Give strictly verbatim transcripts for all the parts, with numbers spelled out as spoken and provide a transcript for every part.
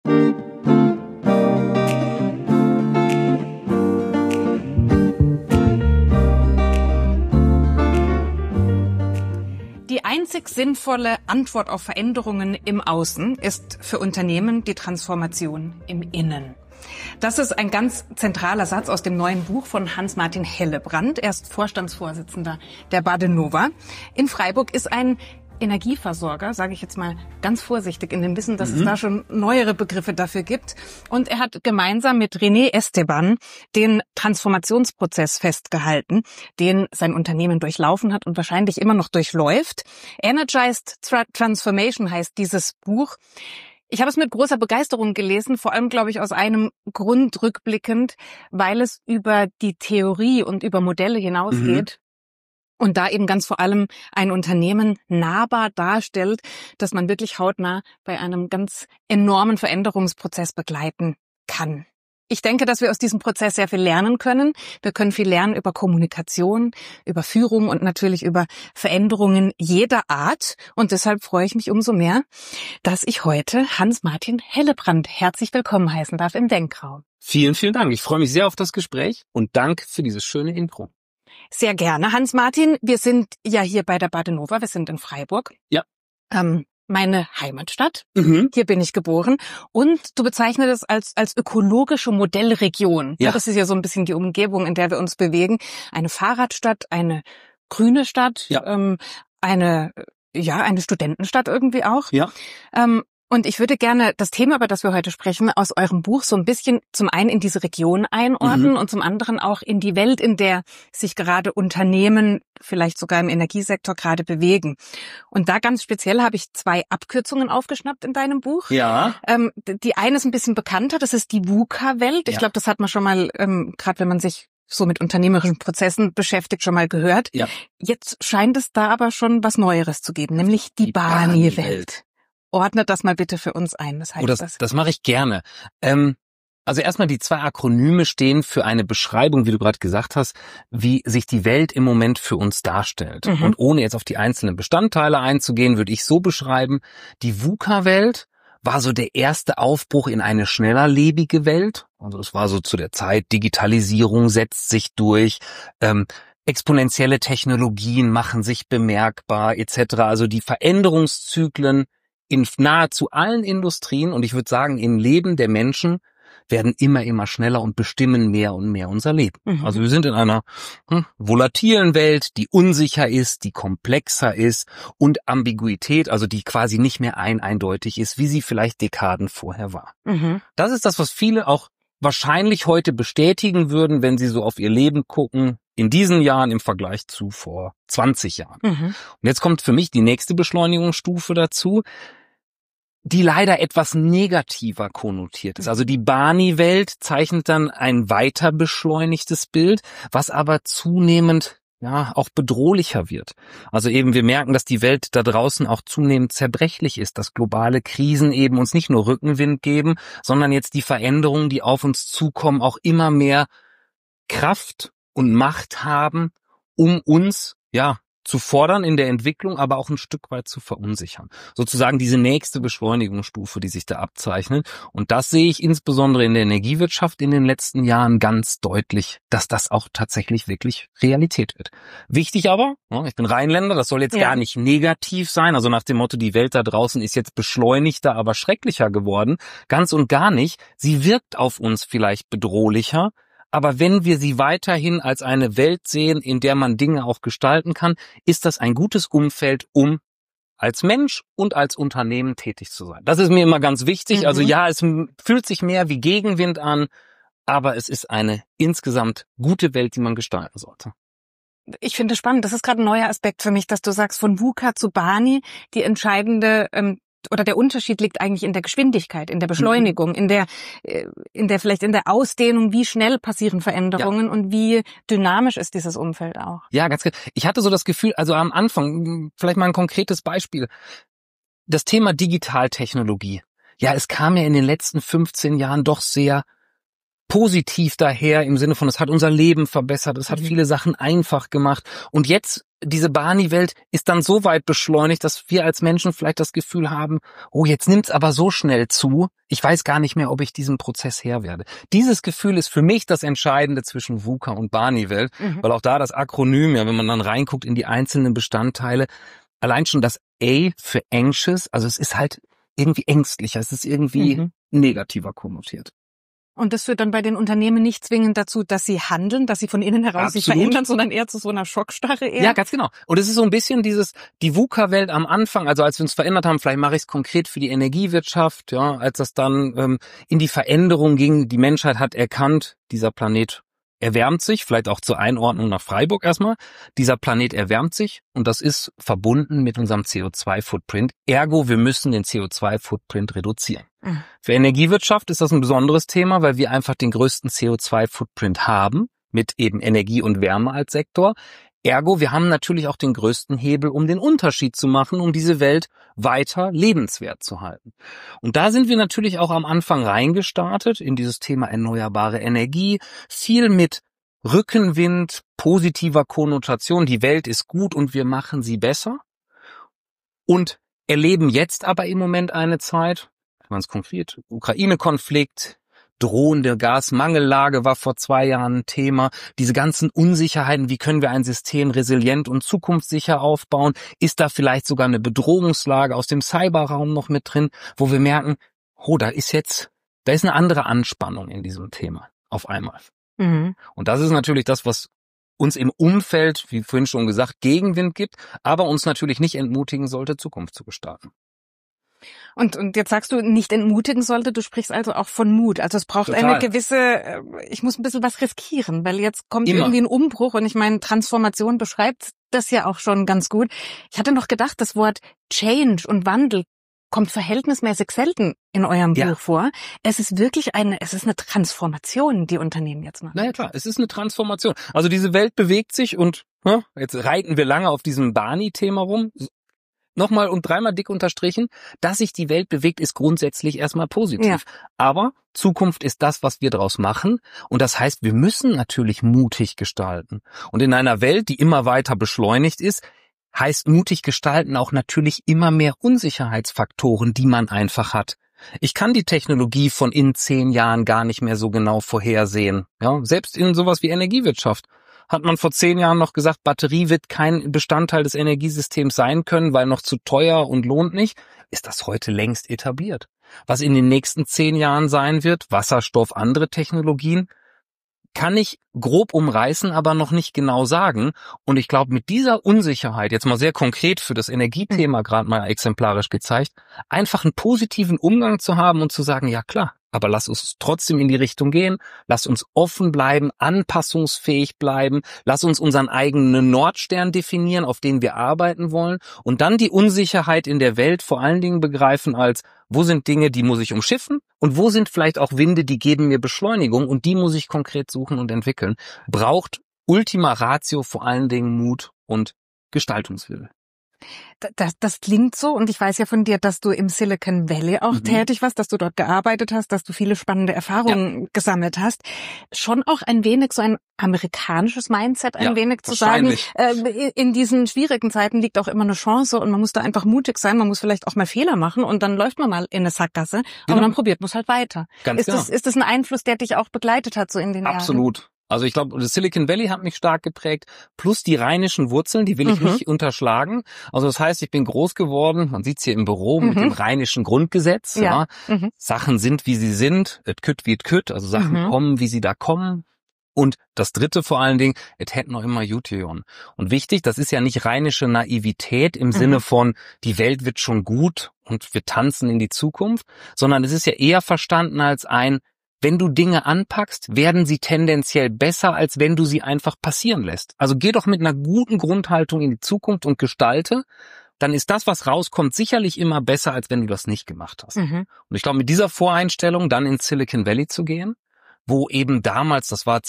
Die einzig sinnvolle Antwort auf Veränderungen im Außen ist für Unternehmen die Transformation im Innen. Das ist ein ganz zentraler Satz aus dem neuen Buch von Hans-Martin Hellebrand. Er ist Vorstandsvorsitzender der Badenova. In Freiburg ist ein Energieversorger, sage ich jetzt mal ganz vorsichtig, in dem Wissen, dass mhm. es da schon neuere Begriffe dafür gibt. Und er hat gemeinsam mit René Esteban den Transformationsprozess festgehalten, den sein Unternehmen durchlaufen hat und wahrscheinlich immer noch durchläuft. Energized Transformation heißt dieses Buch. Ich habe es mit großer Begeisterung gelesen, vor allem, glaube ich, aus einem Grund rückblickend, weil es über die Theorie und über Modelle hinausgeht. Mhm. Und da eben ganz vor allem ein Unternehmen nahbar darstellt, dass man wirklich hautnah bei einem ganz enormen Veränderungsprozess begleiten kann. Ich denke, dass wir aus diesem Prozess sehr viel lernen können. Wir können viel lernen über Kommunikation, über Führung und natürlich über Veränderungen jeder Art. Und deshalb freue ich mich umso mehr, dass ich heute Hans-Martin Hellebrand herzlich willkommen heißen darf im Denkraum. Vielen, vielen Dank. Ich freue mich sehr auf das Gespräch und danke für dieses schöne Intro. Sehr gerne. Hans-Martin, wir sind ja hier bei der Badenova, wir sind in Freiburg. Ja. Ähm, meine Heimatstadt. Mhm. Hier bin ich geboren. Und du bezeichnest es als, als ökologische Modellregion. Ja. Das ist ja so ein bisschen die Umgebung, in der wir uns bewegen. Eine Fahrradstadt, eine grüne Stadt, ja. ähm, eine, ja, eine Studentenstadt irgendwie auch. Ja. Ähm, Und ich würde gerne das Thema, über das wir heute sprechen, aus eurem Buch so ein bisschen zum einen in diese Region einordnen mhm. und zum anderen auch in die Welt, in der sich gerade Unternehmen, vielleicht sogar im Energiesektor, gerade bewegen. Und da ganz speziell habe ich zwei Abkürzungen aufgeschnappt in deinem Buch. Ja. Ähm, die eine ist ein bisschen bekannter, das ist die VUCA-Welt. Ich ja. glaube, das hat man schon mal, ähm, gerade wenn man sich so mit unternehmerischen Prozessen beschäftigt, schon mal gehört. Ja. Jetzt scheint es da aber schon was Neueres zu geben, nämlich die, die BANI-Welt. Ordnet das mal bitte für uns ein. Was heißt oh, das, das? Das mache ich gerne. Ähm, also erstmal die zwei Akronyme stehen für eine Beschreibung, wie du gerade gesagt hast, wie sich die Welt im Moment für uns darstellt. Mhm. Und ohne jetzt auf die einzelnen Bestandteile einzugehen, würde ich so beschreiben, die VUCA-Welt war so der erste Aufbruch in eine schneller lebige Welt. Also es war so zu der Zeit, Digitalisierung setzt sich durch, ähm, exponentielle Technologien machen sich bemerkbar et cetera. Also die Veränderungszyklen in nahezu allen Industrien und ich würde sagen, im Leben der Menschen werden immer, immer schneller und bestimmen mehr und mehr unser Leben. Mhm. Also wir sind in einer hm, volatilen Welt, die unsicher ist, die komplexer ist und Ambiguität, also die quasi nicht mehr ein eindeutig ist, wie sie vielleicht Dekaden vorher war. Mhm. Das ist das, was viele auch wahrscheinlich heute bestätigen würden, wenn sie so auf ihr Leben gucken, in diesen Jahren im Vergleich zu vor zwanzig Jahren. Mhm. Und jetzt kommt für mich die nächste Beschleunigungsstufe dazu, die leider etwas negativer konnotiert ist. Also die BANI-Welt zeichnet dann ein weiter beschleunigtes Bild, was aber zunehmend ja auch bedrohlicher wird. Also eben wir merken, dass die Welt da draußen auch zunehmend zerbrechlich ist, dass globale Krisen eben uns nicht nur Rückenwind geben, sondern jetzt die Veränderungen, die auf uns zukommen, auch immer mehr Kraft und Macht haben, um uns ja zu fordern in der Entwicklung, aber auch ein Stück weit zu verunsichern. Sozusagen diese nächste Beschleunigungsstufe, die sich da abzeichnet. Und das sehe ich insbesondere in der Energiewirtschaft in den letzten Jahren ganz deutlich, dass das auch tatsächlich wirklich Realität wird. Wichtig aber, ich bin Rheinländer, das soll jetzt ja. gar nicht negativ sein, also nach dem Motto, die Welt da draußen ist jetzt beschleunigter, aber schrecklicher geworden. Ganz und gar nicht. Sie wirkt auf uns vielleicht bedrohlicher, aber wenn wir sie weiterhin als eine Welt sehen, in der man Dinge auch gestalten kann, ist das ein gutes Umfeld, um als Mensch und als Unternehmen tätig zu sein. Das ist mir immer ganz wichtig. Mhm. Also ja, es fühlt sich mehr wie Gegenwind an, aber es ist eine insgesamt gute Welt, die man gestalten sollte. Ich finde es spannend. Das ist gerade ein neuer Aspekt für mich, dass du sagst, von VUCA zu BANI, die entscheidende ähm, oder der Unterschied liegt eigentlich in der Geschwindigkeit, in der Beschleunigung, in der, in der vielleicht in der Ausdehnung, wie schnell passieren Veränderungen ja. und wie dynamisch ist dieses Umfeld auch. Ja, ganz genau. Ich hatte so das Gefühl, also am Anfang, vielleicht mal ein konkretes Beispiel, das Thema Digitaltechnologie. Ja, es kam ja in den letzten fünfzehn Jahren doch sehr positiv daher, im Sinne von, es hat unser Leben verbessert, es hat mhm. viele Sachen einfach gemacht und jetzt diese Barney-Welt ist dann so weit beschleunigt, dass wir als Menschen vielleicht das Gefühl haben, oh, jetzt nimmt's aber so schnell zu, ich weiß gar nicht mehr, ob ich diesem Prozess Herr werde. Dieses Gefühl ist für mich das Entscheidende zwischen VUCA und Barney-Welt, mhm. weil auch da das Akronym, ja, wenn man dann reinguckt in die einzelnen Bestandteile, allein schon das A für anxious, also es ist halt irgendwie ängstlicher, es ist irgendwie mhm. negativer konnotiert. Und das führt dann bei den Unternehmen nicht zwingend dazu, dass sie handeln, dass sie von innen heraus Absolut. sich verändern, sondern eher zu so einer Schockstarre eher. Ja, ganz genau. Und es ist so ein bisschen dieses, die VUCA-Welt am Anfang, also als wir uns verändert haben, vielleicht mache ich es konkret für die Energiewirtschaft, ja, als das dann ähm, in die Veränderung ging, die Menschheit hat erkannt, dieser Planet erwärmt sich, vielleicht auch zur Einordnung nach Freiburg erstmal. Dieser Planet erwärmt sich und das ist verbunden mit unserem C O zwei Footprint. Ergo, wir müssen den C O zwei Footprint reduzieren. Mhm. Für Energiewirtschaft ist das ein besonderes Thema, weil wir einfach den größten C O zwei Footprint haben, mit eben Energie und Wärme als Sektor. Ergo, wir haben natürlich auch den größten Hebel, um den Unterschied zu machen, um diese Welt weiter lebenswert zu halten. Und da sind wir natürlich auch am Anfang reingestartet in dieses Thema erneuerbare Energie, viel mit Rückenwind, positiver Konnotation, die Welt ist gut und wir machen sie besser. Und erleben jetzt aber im Moment eine Zeit, ganz konkret, Ukraine-Konflikt, drohende Gasmangellage war vor zwei Jahren ein Thema. Diese ganzen Unsicherheiten, wie können wir ein System resilient und zukunftssicher aufbauen? Ist da vielleicht sogar eine Bedrohungslage aus dem Cyberraum noch mit drin, wo wir merken, oh, da ist jetzt, da ist eine andere Anspannung in diesem Thema auf einmal. Mhm. Und das ist natürlich das, was uns im Umfeld, wie vorhin schon gesagt, Gegenwind gibt, aber uns natürlich nicht entmutigen sollte, Zukunft zu gestalten. Und, und jetzt sagst du, nicht entmutigen sollte, du sprichst also auch von Mut. Also es braucht Total. eine gewisse, ich muss ein bisschen was riskieren, weil jetzt kommt Immer. irgendwie ein Umbruch und ich meine, Transformation beschreibt das ja auch schon ganz gut. Ich hatte noch gedacht, das Wort Change und Wandel kommt verhältnismäßig selten in eurem ja. Buch vor. Es ist wirklich eine, es ist eine Transformation, die Unternehmen jetzt machen. Na ja, klar, es ist eine Transformation. Also diese Welt bewegt sich und ja, jetzt reiten wir lange auf diesem Barney-Thema rum. Nochmal und dreimal dick unterstrichen, dass sich die Welt bewegt, ist grundsätzlich erstmal positiv. Ja. Aber Zukunft ist das, was wir daraus machen. Und das heißt, wir müssen natürlich mutig gestalten. Und in einer Welt, die immer weiter beschleunigt ist, heißt mutig gestalten auch natürlich immer mehr Unsicherheitsfaktoren, die man einfach hat. Ich kann die Technologie von in zehn Jahren gar nicht mehr so genau vorhersehen. Ja, selbst in sowas wie Energiewirtschaft. Hat man vor zehn Jahren noch gesagt, Batterie wird kein Bestandteil des Energiesystems sein können, weil noch zu teuer und lohnt nicht, ist das heute längst etabliert. Was in den nächsten zehn Jahren sein wird, Wasserstoff, andere Technologien, kann ich grob umreißen, aber noch nicht genau sagen. Und ich glaube, mit dieser Unsicherheit, jetzt mal sehr konkret für das Energiethema gerade mal exemplarisch gezeigt, einfach einen positiven Umgang zu haben und zu sagen, ja klar, aber lass uns trotzdem in die Richtung gehen, lass uns offen bleiben, anpassungsfähig bleiben, lass uns unseren eigenen Nordstern definieren, auf den wir arbeiten wollen und dann die Unsicherheit in der Welt vor allen Dingen begreifen als, wo sind Dinge, die muss ich umschiffen und wo sind vielleicht auch Winde, die geben mir Beschleunigung und die muss ich konkret suchen und entwickeln. Braucht Ultima Ratio vor allen Dingen Mut und Gestaltungswille. Das, das klingt so und ich weiß ja von dir, dass du im Silicon Valley auch mhm. tätig warst, dass du dort gearbeitet hast, dass du viele spannende Erfahrungen ja. gesammelt hast. Schon auch ein wenig so ein amerikanisches Mindset, ein ja, wenig zu sagen, äh, in diesen schwierigen Zeiten liegt auch immer eine Chance und man muss da einfach mutig sein, man muss vielleicht auch mal Fehler machen und dann läuft man mal in eine Sackgasse, genau. aber dann probiert man es halt weiter. Ganz ist, genau. das, ist das ein Einfluss, der dich auch begleitet hat so in den Absolut. Jahren? Absolut. Also ich glaube, das Silicon Valley hat mich stark geprägt, plus die rheinischen Wurzeln, die will ich mhm. nicht unterschlagen. Also das heißt, ich bin groß geworden, man sieht's hier im Büro, mhm. mit dem rheinischen Grundgesetz. Ja. ja. Mhm. Sachen sind, wie sie sind, et kütt wie et kütt, also Sachen mhm. kommen, wie sie da kommen. Und das dritte vor allen Dingen, et hätt noch immer Jution. Und wichtig, das ist ja nicht rheinische Naivität im mhm. Sinne von, die Welt wird schon gut und wir tanzen in die Zukunft, sondern es ist ja eher verstanden als ein, wenn du Dinge anpackst, werden sie tendenziell besser, als wenn du sie einfach passieren lässt. Also geh doch mit einer guten Grundhaltung in die Zukunft und gestalte, dann ist das, was rauskommt, sicherlich immer besser, als wenn du das nicht gemacht hast. Mhm. Und ich glaube, mit dieser Voreinstellung dann ins Silicon Valley zu gehen, wo eben damals, das war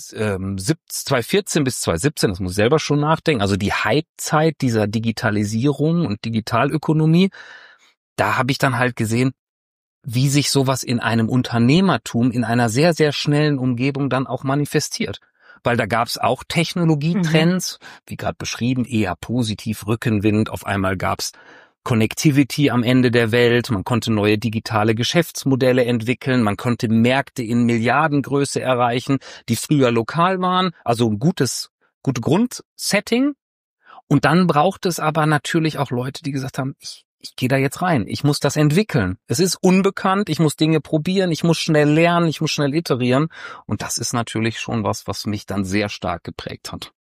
zweitausendvierzehn bis zweitausendsiebzehn, das muss ich selber schon nachdenken, also die Hypezeit dieser Digitalisierung und Digitalökonomie, da habe ich dann halt gesehen, wie sich sowas in einem Unternehmertum in einer sehr, sehr schnellen Umgebung dann auch manifestiert. weil da gab es auch Technologietrends, mhm. wie gerade beschrieben, eher positiv, Rückenwind. Auf einmal gab es Connectivity am Ende der Welt, man konnte neue digitale Geschäftsmodelle entwickeln, man konnte Märkte in Milliardengröße erreichen, die früher lokal waren, also ein gutes, gute Grundsetting. Und dann braucht es aber natürlich auch Leute, die gesagt haben, ich, ich gehe da jetzt rein, ich muss das entwickeln. Es ist unbekannt, ich muss Dinge probieren, ich muss schnell lernen, ich muss schnell iterieren. Und das ist natürlich schon was, was mich dann sehr stark geprägt hat.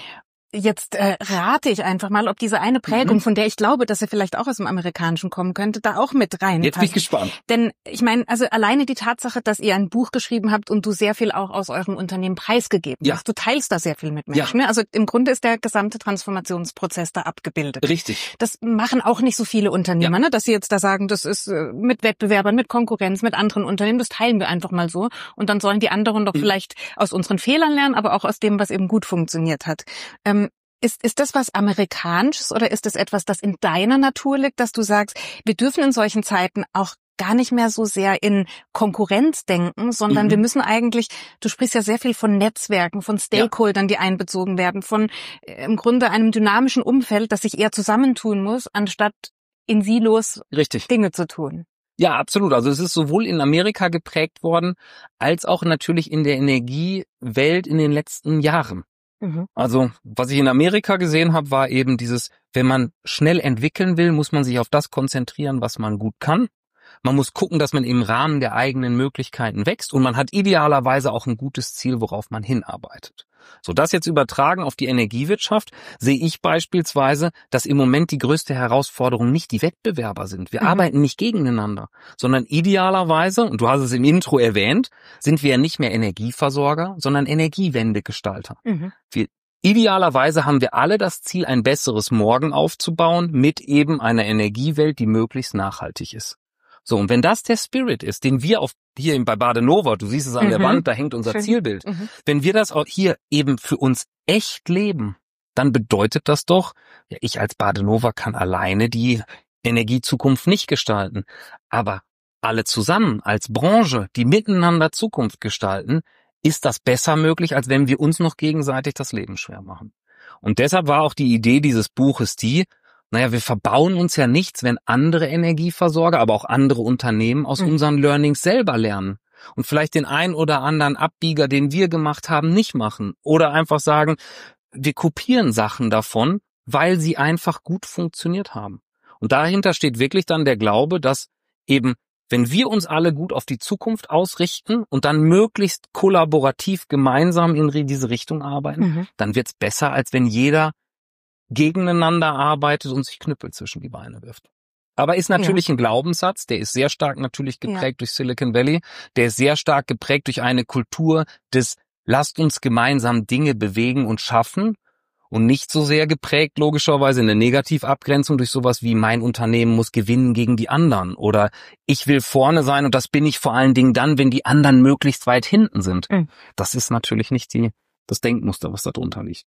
Jetzt äh, rate ich einfach mal, ob diese eine Prägung, mhm. von der ich glaube, dass sie vielleicht auch aus dem Amerikanischen kommen könnte, da auch mit rein. Jetzt bin ich gespannt. Denn ich meine, also alleine die Tatsache, dass ihr ein Buch geschrieben habt und du sehr viel auch aus eurem Unternehmen preisgegeben ja. hast. Du teilst da sehr viel mit Menschen. Ja. Ne? Also im Grunde ist der gesamte Transformationsprozess da abgebildet. Richtig. Das machen auch nicht so viele Unternehmer, ja. ne? Dass sie jetzt da sagen, das ist äh, mit Wettbewerbern, mit Konkurrenz, mit anderen Unternehmen, das teilen wir einfach mal so. Und dann sollen die anderen doch mhm. vielleicht aus unseren Fehlern lernen, aber auch aus dem, was eben gut funktioniert hat. Ähm, Ist, ist das was Amerikanisches oder ist das etwas, das in deiner Natur liegt, dass du sagst, wir dürfen in solchen Zeiten auch gar nicht mehr so sehr in Konkurrenz denken, sondern mhm. wir müssen eigentlich, du sprichst ja sehr viel von Netzwerken, von Stakeholdern, ja. die einbezogen werden, von äh, im Grunde einem dynamischen Umfeld, das sich eher zusammentun muss, anstatt in Silos Richtig. Dinge zu tun. Ja, absolut. Also es ist sowohl in Amerika geprägt worden, als auch natürlich in der Energiewelt in den letzten Jahren. Also, was ich in Amerika gesehen habe, war eben dieses, wenn man schnell entwickeln will, muss man sich auf das konzentrieren, was man gut kann. Man muss gucken, dass man im Rahmen der eigenen Möglichkeiten wächst und man hat idealerweise auch ein gutes Ziel, worauf man hinarbeitet. So, das jetzt übertragen auf die Energiewirtschaft, sehe ich beispielsweise, dass im Moment die größte Herausforderung nicht die Wettbewerber sind. Wir mhm. arbeiten nicht gegeneinander, sondern idealerweise, und du hast es im Intro erwähnt, sind wir ja nicht mehr Energieversorger, sondern Energiewendegestalter. Mhm. Wir, idealerweise haben wir alle das Ziel, ein besseres Morgen aufzubauen mit eben einer Energiewelt, die möglichst nachhaltig ist. So, und wenn das der Spirit ist, den wir auf hier bei Badenova, du siehst es an mhm. der Wand, da hängt unser Schön. Zielbild. Mhm. Wenn wir das auch hier eben für uns echt leben, dann bedeutet das doch, ja, ich als Badenova kann alleine die Energiezukunft nicht gestalten. Aber alle zusammen als Branche, die miteinander Zukunft gestalten, ist das besser möglich, als wenn wir uns noch gegenseitig das Leben schwer machen. Und deshalb war auch die Idee dieses Buches die, naja, wir verbauen uns ja nichts, wenn andere Energieversorger, aber auch andere Unternehmen aus mhm. unseren Learnings selber lernen und vielleicht den ein oder anderen Abbieger, den wir gemacht haben, nicht machen oder einfach sagen, wir kopieren Sachen davon, weil sie einfach gut funktioniert haben. Und dahinter steht wirklich dann der Glaube, dass eben, wenn wir uns alle gut auf die Zukunft ausrichten und dann möglichst kollaborativ gemeinsam in diese Richtung arbeiten, mhm. dann wird's besser, als wenn jeder gegeneinander arbeitet und sich Knüppel zwischen die Beine wirft. Aber ist natürlich ja. ein Glaubenssatz, der ist sehr stark natürlich geprägt ja. durch Silicon Valley, der ist sehr stark geprägt durch eine Kultur des lasst uns gemeinsam Dinge bewegen und schaffen und nicht so sehr geprägt logischerweise in der Negativabgrenzung durch sowas wie mein Unternehmen muss gewinnen gegen die anderen oder ich will vorne sein und das bin ich vor allen Dingen dann, wenn die anderen möglichst weit hinten sind. Mhm. Das ist natürlich nicht die das Denkmuster, was da drunter liegt.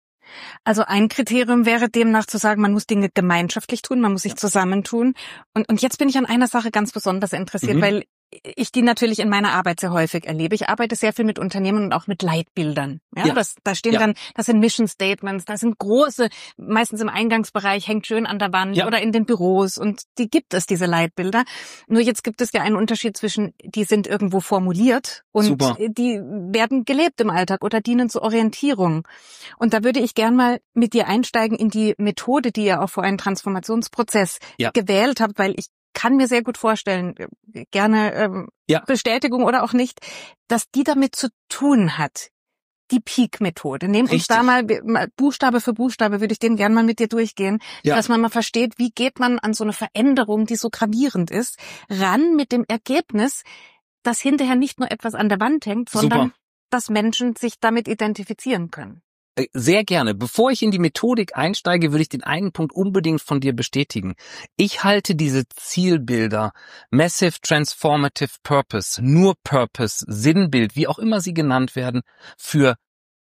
Also ein Kriterium wäre demnach zu sagen, man muss Dinge gemeinschaftlich tun, man muss sich ja. zusammentun. Und, und jetzt bin ich an einer Sache ganz besonders interessiert, mhm. weil ich die natürlich in meiner Arbeit sehr häufig erlebe. Ich arbeite sehr viel mit Unternehmen und auch mit Leitbildern. Ja, ja. Das, da stehen ja. dann, das sind Mission Statements, das sind große, meistens im Eingangsbereich, hängt schön an der Wand ja. oder in den Büros und die gibt es, diese Leitbilder. Nur jetzt gibt es ja einen Unterschied zwischen, die sind irgendwo formuliert und Super. Die werden gelebt im Alltag oder dienen zur Orientierung. Und da würde ich gern mal mit dir einsteigen in die Methode, die ihr auch für einen Transformationsprozess ja. gewählt habt, weil ich kann mir sehr gut vorstellen, gerne ähm, ja. Bestätigung oder auch nicht, dass die damit zu tun hat. Die Peak-Methode. Nehmen uns da mal, mal Buchstabe für Buchstabe, würde ich den gerne mal mit dir durchgehen, ja. dass man mal versteht, wie geht man an so eine Veränderung, die so gravierend ist, ran mit dem Ergebnis, dass hinterher nicht nur etwas an der Wand hängt, sondern Super. Dass Menschen sich damit identifizieren können. Sehr gerne. Bevor ich in die Methodik einsteige, würde ich den einen Punkt unbedingt von dir bestätigen. Ich halte diese Zielbilder, Massive Transformative Purpose, nur Purpose, Sinnbild, wie auch immer sie genannt werden, für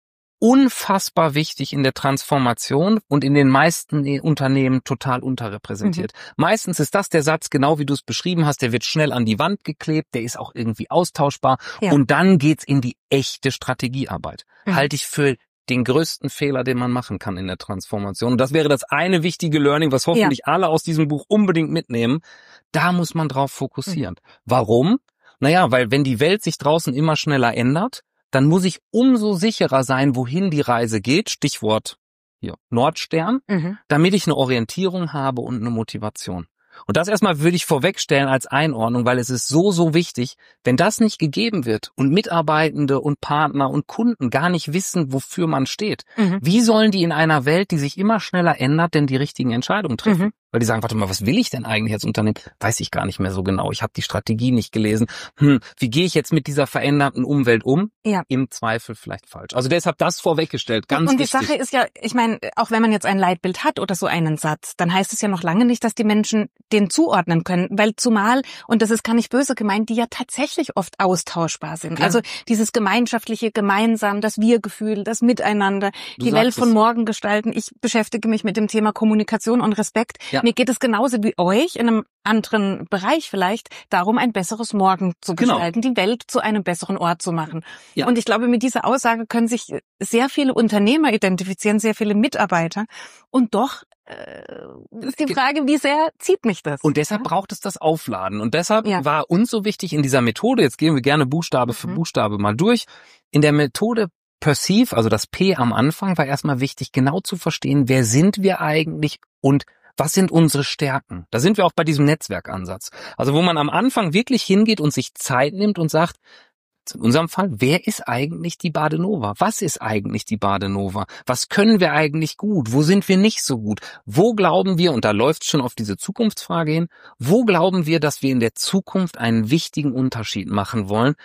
unfassbar wichtig in der Transformation und in den meisten Unternehmen total unterrepräsentiert. Mhm. Meistens ist das der Satz, genau wie du es beschrieben hast, der wird schnell an die Wand geklebt, der ist auch irgendwie austauschbar ja. und dann geht's in die echte Strategiearbeit. Mhm. Halte ich für den größten Fehler, den man machen kann in der Transformation. Und das wäre das eine wichtige Learning, was hoffentlich ja. alle aus diesem Buch unbedingt mitnehmen. Da muss man drauf fokussieren. Mhm. Warum? Naja, weil wenn die Welt sich draußen immer schneller ändert, dann muss ich umso sicherer sein, wohin die Reise geht, Stichwort hier Nordstern, mhm. damit ich eine Orientierung habe und eine Motivation. Und das erstmal würde ich vorwegstellen als Einordnung, weil es ist so, so wichtig, wenn das nicht gegeben wird und Mitarbeitende und Partner und Kunden gar nicht wissen, wofür man steht, mhm. wie sollen die in einer Welt, die sich immer schneller ändert, denn die richtigen Entscheidungen treffen? Mhm. Weil die sagen, warte mal, was will ich denn eigentlich als Unternehmen? Weiß ich gar nicht mehr so genau. Ich habe die Strategie nicht gelesen. Hm, wie gehe ich jetzt mit dieser veränderten Umwelt um? Ja. Im Zweifel vielleicht falsch. Also deshalb das vorweggestellt, ganz Und die wichtig. Sache ist ja, ich meine, auch wenn man jetzt ein Leitbild hat oder so einen Satz, dann heißt es ja noch lange nicht, dass die Menschen den zuordnen können, weil zumal, und das ist gar nicht böse gemeint, die ja tatsächlich oft austauschbar sind. Ja. Also dieses gemeinschaftliche, gemeinsam, das Wir-Gefühl, das Miteinander, du die Welt von morgen gestalten. Ich beschäftige mich mit dem Thema Kommunikation und Respekt. Ja. Mir geht es genauso wie euch in einem anderen Bereich vielleicht darum, ein besseres Morgen zu gestalten, genau. die Welt zu einem besseren Ort zu machen. Ja. Und ich glaube, mit dieser Aussage können sich sehr viele Unternehmer identifizieren, sehr viele Mitarbeiter. Und doch äh, ist die Frage, wie sehr zieht mich das? Und deshalb ja? braucht es das Aufladen. Und deshalb ja. war uns so wichtig in dieser Methode, jetzt gehen wir gerne Buchstabe für mhm. Buchstabe mal durch, in der Methode Perceive, also das P am Anfang, war erstmal wichtig, genau zu verstehen, wer sind wir eigentlich und was sind unsere Stärken? Da sind wir auch bei diesem Netzwerkansatz. Also wo man am Anfang wirklich hingeht und sich Zeit nimmt und sagt, in unserem Fall, wer ist eigentlich die Badenova? Was ist eigentlich die Badenova? Was können wir eigentlich gut? Wo sind wir nicht so gut? Wo glauben wir, und da läuft es schon auf diese Zukunftsfrage hin, wo glauben wir, dass wir in der Zukunft einen wichtigen Unterschied machen wollen?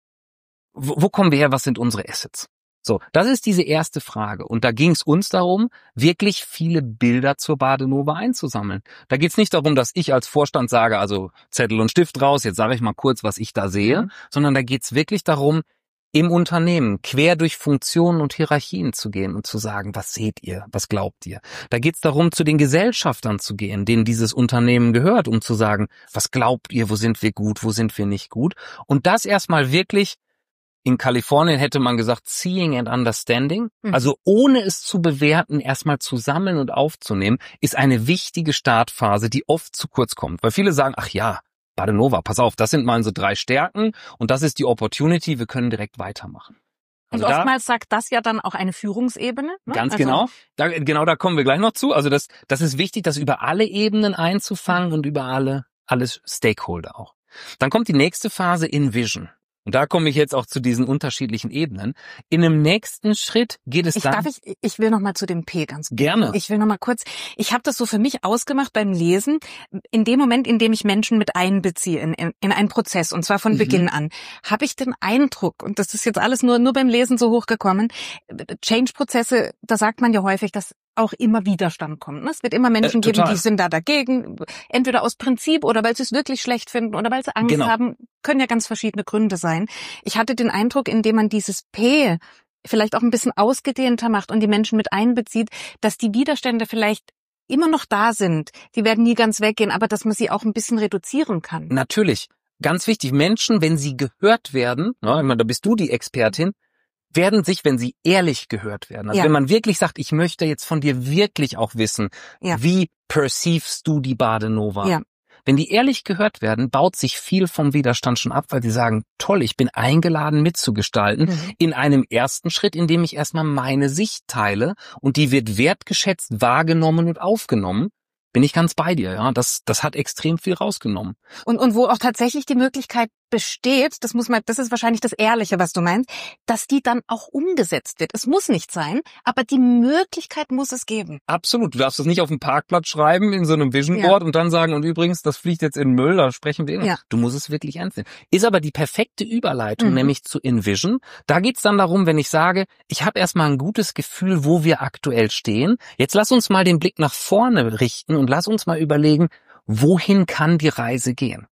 Wo, wo kommen wir her? Was sind unsere Assets? So, das ist diese erste Frage. Und da ging es uns darum, wirklich viele Bilder zur Badenova einzusammeln. Da geht es nicht darum, dass ich als Vorstand sage, also Zettel und Stift raus, jetzt sage ich mal kurz, was ich da sehe, mhm. sondern da geht es wirklich darum, im Unternehmen quer durch Funktionen und Hierarchien zu gehen und zu sagen, was seht ihr, was glaubt ihr? Da geht es darum, zu den Gesellschaftern zu gehen, denen dieses Unternehmen gehört, um zu sagen, was glaubt ihr, wo sind wir gut, wo sind wir nicht gut? Und das erstmal wirklich, in Kalifornien hätte man gesagt, seeing and understanding, mhm. also ohne es zu bewerten, erstmal zu sammeln und aufzunehmen, ist eine wichtige Startphase, die oft zu kurz kommt. Weil viele sagen, ach ja, Badenova, pass auf, das sind mal unsere drei Stärken und das ist die Opportunity, wir können direkt weitermachen. Also und oftmals da, sagt das ja dann auch eine Führungsebene. Ne? Ganz also, genau. Da, genau, da kommen wir gleich noch zu. Also das, das ist wichtig, das über alle Ebenen einzufangen und über alle, alle Stakeholder auch. Dann kommt die nächste Phase, Envision. Und da komme ich jetzt auch zu diesen unterschiedlichen Ebenen. In einem nächsten Schritt geht es ich dann... Darf ich, ich will noch mal zu dem P ganz kurz. Gerne. Ich will noch mal kurz, ich habe das so für mich ausgemacht beim Lesen, in dem Moment, in dem ich Menschen mit einbeziehe in, in, in einen Prozess, und zwar von mhm. Beginn an, habe ich den Eindruck, und das ist jetzt alles nur, nur beim Lesen so hochgekommen, Change-Prozesse, da sagt man ja häufig, dass auch immer Widerstand kommt. Es wird immer Menschen äh, geben, die sind da dagegen, entweder aus Prinzip oder weil sie es wirklich schlecht finden oder weil sie Angst genau. haben, können ja ganz verschiedene Gründe sein. Ich hatte den Eindruck, indem man dieses P vielleicht auch ein bisschen ausgedehnter macht und die Menschen mit einbezieht, dass die Widerstände vielleicht immer noch da sind. Die werden nie ganz weggehen, aber dass man sie auch ein bisschen reduzieren kann. Natürlich. Ganz wichtig, Menschen, wenn sie gehört werden, na, ich meine, da bist du die Expertin, werden sich, wenn sie ehrlich gehört werden. Also ja. wenn man wirklich sagt, ich möchte jetzt von dir wirklich auch wissen, ja. wie perceivst du die Badenova? Ja. Wenn die ehrlich gehört werden, baut sich viel vom Widerstand schon ab, weil die sagen, toll, ich bin eingeladen mitzugestalten, mhm. in einem ersten Schritt, in dem ich erstmal meine Sicht teile und die wird wertgeschätzt, wahrgenommen und aufgenommen. Bin ich ganz bei dir, ja. Das, das hat extrem viel rausgenommen. Und, und wo auch tatsächlich die Möglichkeit besteht, das muss man, das ist wahrscheinlich das Ehrliche, was du meinst, dass die dann auch umgesetzt wird. Es muss nicht sein, aber die Möglichkeit muss es geben. Absolut. Du darfst das nicht auf dem Parkplatz schreiben in so einem Vision Board ja. und dann sagen, und übrigens, das fliegt jetzt in den Müll, da sprechen wir. Ja. Du musst es wirklich ernst nehmen. Ist aber die perfekte Überleitung, mhm. nämlich zu Envision. Da geht's dann darum, wenn ich sage, ich habe erstmal ein gutes Gefühl, wo wir aktuell stehen. Jetzt lass uns mal den Blick nach vorne richten und lass uns mal überlegen, wohin kann die Reise gehen?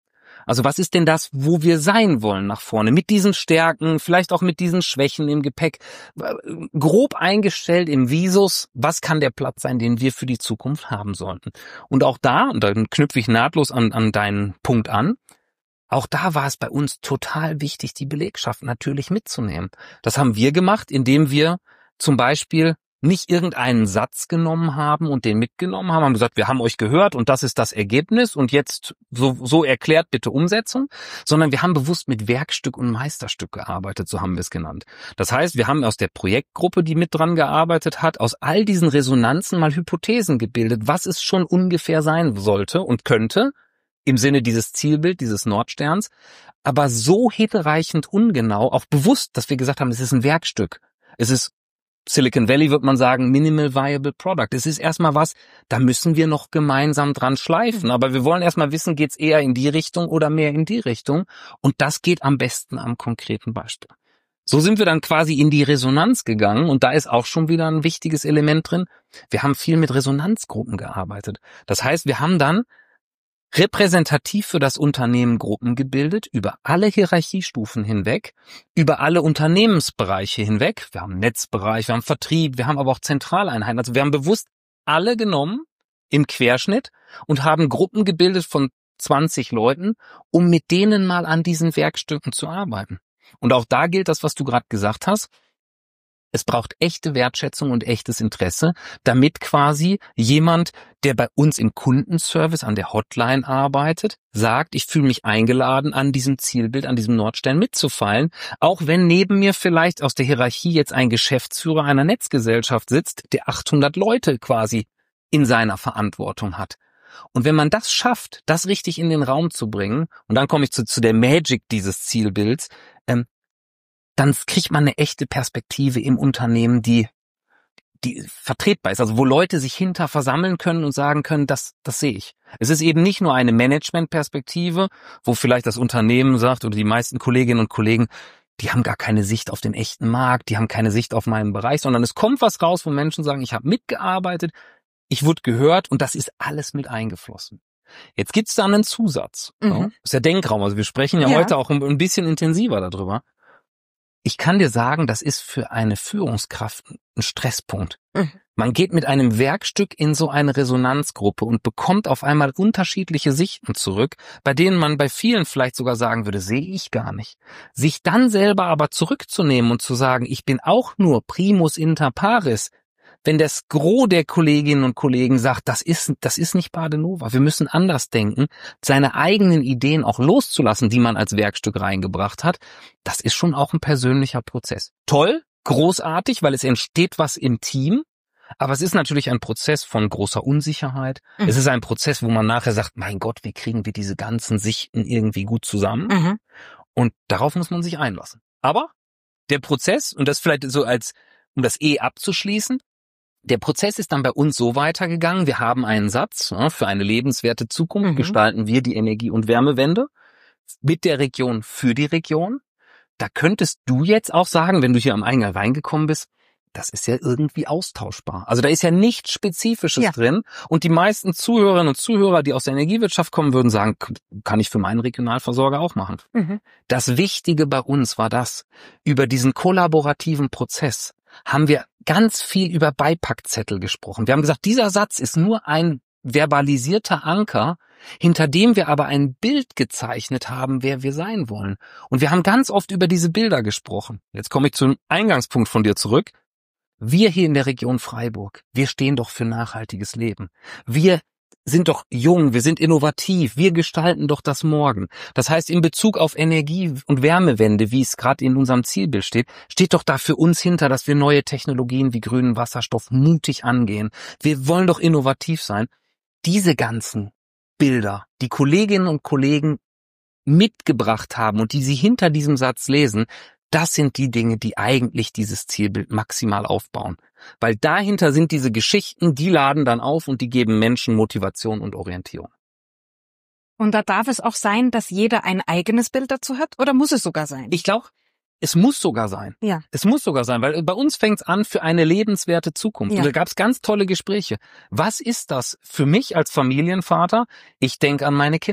Also was ist denn das, wo wir sein wollen nach vorne? Mit diesen Stärken, vielleicht auch mit diesen Schwächen im Gepäck. Grob eingestellt im Visus, was kann der Platz sein, den wir für die Zukunft haben sollten? Und auch da, und dann knüpfe ich nahtlos an, an deinen Punkt an, auch da war es bei uns total wichtig, die Belegschaft natürlich mitzunehmen. Das haben wir gemacht, indem wir zum Beispiel nicht irgendeinen Satz genommen haben und den mitgenommen haben, haben gesagt, wir haben euch gehört und das ist das Ergebnis und jetzt so, so erklärt bitte Umsetzung, sondern wir haben bewusst mit Werkstück und Meisterstück gearbeitet, so haben wir es genannt. Das heißt, wir haben aus der Projektgruppe, die mit dran gearbeitet hat, aus all diesen Resonanzen mal Hypothesen gebildet, was es schon ungefähr sein sollte und könnte, im Sinne dieses Zielbild, dieses Nordsterns, aber so hinreichend ungenau, auch bewusst, dass wir gesagt haben, es ist ein Werkstück. Es ist Silicon Valley, wird man sagen, Minimal Viable Product. Es ist erstmal was, da müssen wir noch gemeinsam dran schleifen. Aber wir wollen erstmal wissen, geht's eher in die Richtung oder mehr in die Richtung? Und das geht am besten am konkreten Beispiel. So sind wir dann quasi in die Resonanz gegangen und da ist auch schon wieder ein wichtiges Element drin. Wir haben viel mit Resonanzgruppen gearbeitet. Das heißt, wir haben dann repräsentativ für das Unternehmen Gruppen gebildet, über alle Hierarchiestufen hinweg, über alle Unternehmensbereiche hinweg. Wir haben Netzbereich, wir haben Vertrieb, wir haben aber auch Zentraleinheiten. Also wir haben bewusst alle genommen im Querschnitt und haben Gruppen gebildet von zwanzig Leuten, um mit denen mal an diesen Werkstücken zu arbeiten. Und auch da gilt das, was du gerade gesagt hast. Es braucht echte Wertschätzung und echtes Interesse, damit quasi jemand, der bei uns im Kundenservice an der Hotline arbeitet, sagt, ich fühle mich eingeladen, an diesem Zielbild, an diesem Nordstern mitzufallen, auch wenn neben mir vielleicht aus der Hierarchie jetzt ein Geschäftsführer einer Netzgesellschaft sitzt, der achthundert Leute quasi in seiner Verantwortung hat. Und wenn man das schafft, das richtig in den Raum zu bringen, und dann komme ich zu, zu der Magic dieses Zielbilds, ähm, dann kriegt man eine echte Perspektive im Unternehmen, die die vertretbar ist, also wo Leute sich hinter versammeln können und sagen können, das das sehe ich. Es ist eben nicht nur eine Managementperspektive, wo vielleicht das Unternehmen sagt oder die meisten Kolleginnen und Kollegen, die haben gar keine Sicht auf den echten Markt, die haben keine Sicht auf meinen Bereich, sondern es kommt was raus, wo Menschen sagen, ich habe mitgearbeitet, ich wurde gehört und das ist alles mit eingeflossen. Jetzt gibt's da einen Zusatz. Mhm. Ja? Das ist der Denkraum, also wir sprechen ja, ja heute auch ein bisschen intensiver darüber. Ich kann dir sagen, das ist für eine Führungskraft ein Stresspunkt. Mhm. Man geht mit einem Werkstück in so eine Resonanzgruppe und bekommt auf einmal unterschiedliche Sichten zurück, bei denen man bei vielen vielleicht sogar sagen würde, sehe ich gar nicht. Sich dann selber aber zurückzunehmen und zu sagen, ich bin auch nur primus inter pares, wenn das Gros der Kolleginnen und Kollegen sagt, das ist, das ist nicht Badenova, wir müssen anders denken, seine eigenen Ideen auch loszulassen, die man als Werkstück reingebracht hat, das ist schon auch ein persönlicher Prozess. Toll, großartig, weil es entsteht was im Team, aber es ist natürlich ein Prozess von großer Unsicherheit. Mhm. Es ist ein Prozess, wo man nachher sagt, mein Gott, wie kriegen wir diese ganzen Sichten irgendwie gut zusammen? Mhm. Und darauf muss man sich einlassen. Aber der Prozess, und das vielleicht so als, um das E abzuschließen, der Prozess ist dann bei uns so weitergegangen, wir haben einen Satz, ja, für eine lebenswerte Zukunft mhm. gestalten wir die Energie- und Wärmewende mit der Region für die Region. Da könntest du jetzt auch sagen, wenn du hier am Eingang reingekommen bist, das ist ja irgendwie austauschbar. Also da ist ja nichts Spezifisches ja. drin und die meisten Zuhörerinnen und Zuhörer, die aus der Energiewirtschaft kommen, würden sagen, kann ich für meinen Regionalversorger auch machen. Mhm. Das Wichtige bei uns war das, über diesen kollaborativen Prozess haben wir ganz viel über Beipackzettel gesprochen. Wir haben gesagt, dieser Satz ist nur ein verbalisierter Anker, hinter dem wir aber ein Bild gezeichnet haben, wer wir sein wollen. Und wir haben ganz oft über diese Bilder gesprochen. Jetzt komme ich zum Eingangspunkt von dir zurück. Wir hier in der Region Freiburg, wir stehen doch für nachhaltiges Leben. Wir sind doch jung, wir sind innovativ, wir gestalten doch das Morgen. Das heißt, in Bezug auf Energie- und Wärmewende, wie es gerade in unserem Zielbild steht, steht doch da für uns hinter, dass wir neue Technologien wie grünen Wasserstoff mutig angehen. Wir wollen doch innovativ sein. Diese ganzen Bilder, die Kolleginnen und Kollegen mitgebracht haben und die sie hinter diesem Satz lesen, das sind die Dinge, die eigentlich dieses Zielbild maximal aufbauen. Weil dahinter sind diese Geschichten, die laden dann auf und die geben Menschen Motivation und Orientierung. Und da darf es auch sein, dass jeder ein eigenes Bild dazu hat? Oder muss es sogar sein? Ich glaube, es muss sogar sein. Ja. Es muss sogar sein, weil bei uns fängt es an für eine lebenswerte Zukunft. Ja. Und da gab es ganz tolle Gespräche. Was ist das für mich als Familienvater? Ich denke an meine Kinder.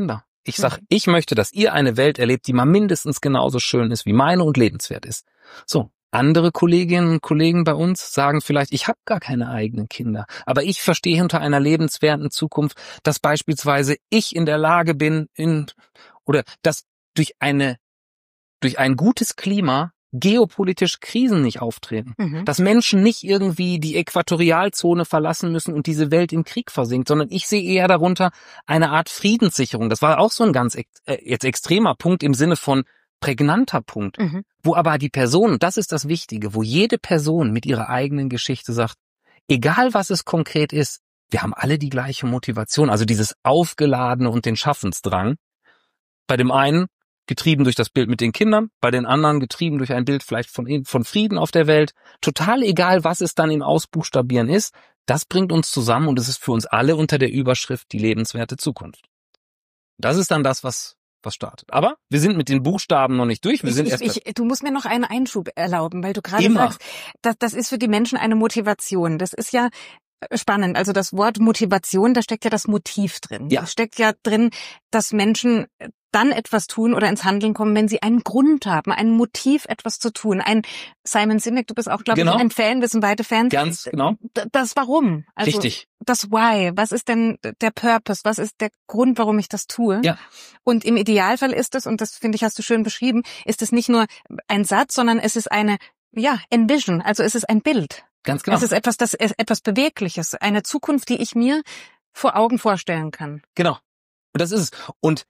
Ich sag, ich möchte, dass ihr eine Welt erlebt, die mal mindestens genauso schön ist wie meine und lebenswert ist. So. Andere Kolleginnen und Kollegen bei uns sagen vielleicht, ich habe gar keine eigenen Kinder, aber ich verstehe unter einer lebenswerten Zukunft, dass beispielsweise ich in der Lage bin, in oder dass durch eine durch ein gutes Klima geopolitische Krisen nicht auftreten, mhm. dass Menschen nicht irgendwie die Äquatorialzone verlassen müssen und diese Welt im Krieg versinkt, sondern ich sehe eher darunter eine Art Friedenssicherung. Das war auch so ein ganz ex- äh, jetzt extremer Punkt im Sinne von prägnanter Punkt, mhm. wo aber die Person, und das ist das Wichtige, wo jede Person mit ihrer eigenen Geschichte sagt, egal was es konkret ist, wir haben alle die gleiche Motivation, also dieses Aufgeladene und den Schaffensdrang. Bei dem einen getrieben durch das Bild mit den Kindern, bei den anderen getrieben durch ein Bild vielleicht von, von Frieden auf der Welt. Total egal, was es dann im Ausbuchstabieren ist, das bringt uns zusammen und es ist für uns alle unter der Überschrift die lebenswerte Zukunft. Das ist dann das, was was startet. Aber wir sind mit den Buchstaben noch nicht durch. Wir ich, sind ich, erst ich, du musst mir noch einen Einschub erlauben, weil du gerade sagst, das, das ist für die Menschen eine Motivation. Das ist ja spannend. Also das Wort Motivation, da steckt ja das Motiv drin. Ja. Da steckt ja drin, dass Menschen dann etwas tun oder ins Handeln kommen, wenn sie einen Grund haben, ein Motiv, etwas zu tun. Ein Simon Sinek, du bist auch, glaube genau. ich, ein Fan, wir sind beide Fans. Ganz genau. Das Warum. Also richtig. Das Why. Was ist denn der Purpose? Was ist der Grund, warum ich das tue? Ja. Und im Idealfall ist es, und das finde ich, hast du schön beschrieben, ist es nicht nur ein Satz, sondern es ist eine, ja, Envision. Also es ist ein Bild. Ganz genau. Es ist etwas, das etwas Bewegliches, eine Zukunft, die ich mir vor Augen vorstellen kann. Genau. Und das ist es. Und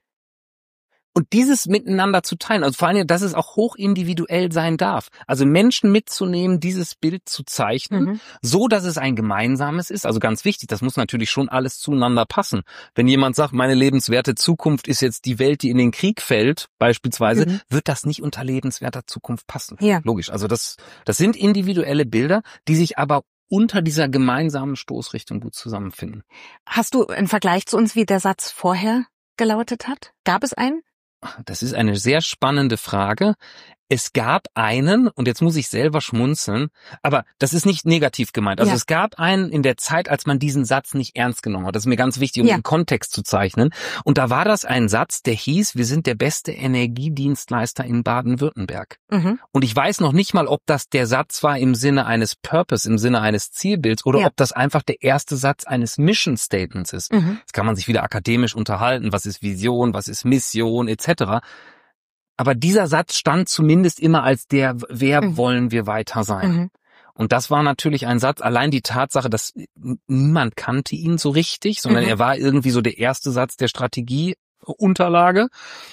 Und dieses miteinander zu teilen, also vor allem, dass es auch hochindividuell sein darf. Also Menschen mitzunehmen, dieses Bild zu zeichnen, mhm. so dass es ein gemeinsames ist. Also ganz wichtig, das muss natürlich schon alles zueinander passen. Wenn jemand sagt, meine lebenswerte Zukunft ist jetzt die Welt, die in den Krieg fällt, beispielsweise, mhm. wird das nicht unter lebenswerter Zukunft passen. Ja. Logisch. Also das, das sind individuelle Bilder, die sich aber unter dieser gemeinsamen Stoßrichtung gut zusammenfinden. Hast du einen Vergleich zu uns, wie der Satz vorher gelautet hat? Gab es einen? Das ist eine sehr spannende Frage. Es gab einen, und jetzt muss ich selber schmunzeln, aber das ist nicht negativ gemeint. Also ja. es gab einen in der Zeit, als man diesen Satz nicht ernst genommen hat. Das ist mir ganz wichtig, um ja. den Kontext zu zeichnen. Und da war das ein Satz, der hieß, wir sind der beste Energiedienstleister in Baden-Württemberg. Mhm. Und ich weiß noch nicht mal, ob das der Satz war im Sinne eines Purpose, im Sinne eines Zielbilds, oder ja. ob das einfach der erste Satz eines Mission Statements ist. Mhm. Das kann man sich wieder akademisch unterhalten. Was ist Vision, was ist Mission, et cetera. Aber dieser Satz stand zumindest immer als der, wer mhm. wollen wir weiter sein? Mhm. Und das war natürlich ein Satz, allein die Tatsache, dass niemand kannte ihn so richtig, sondern mhm. er war irgendwie so der erste Satz der Strategieunterlage.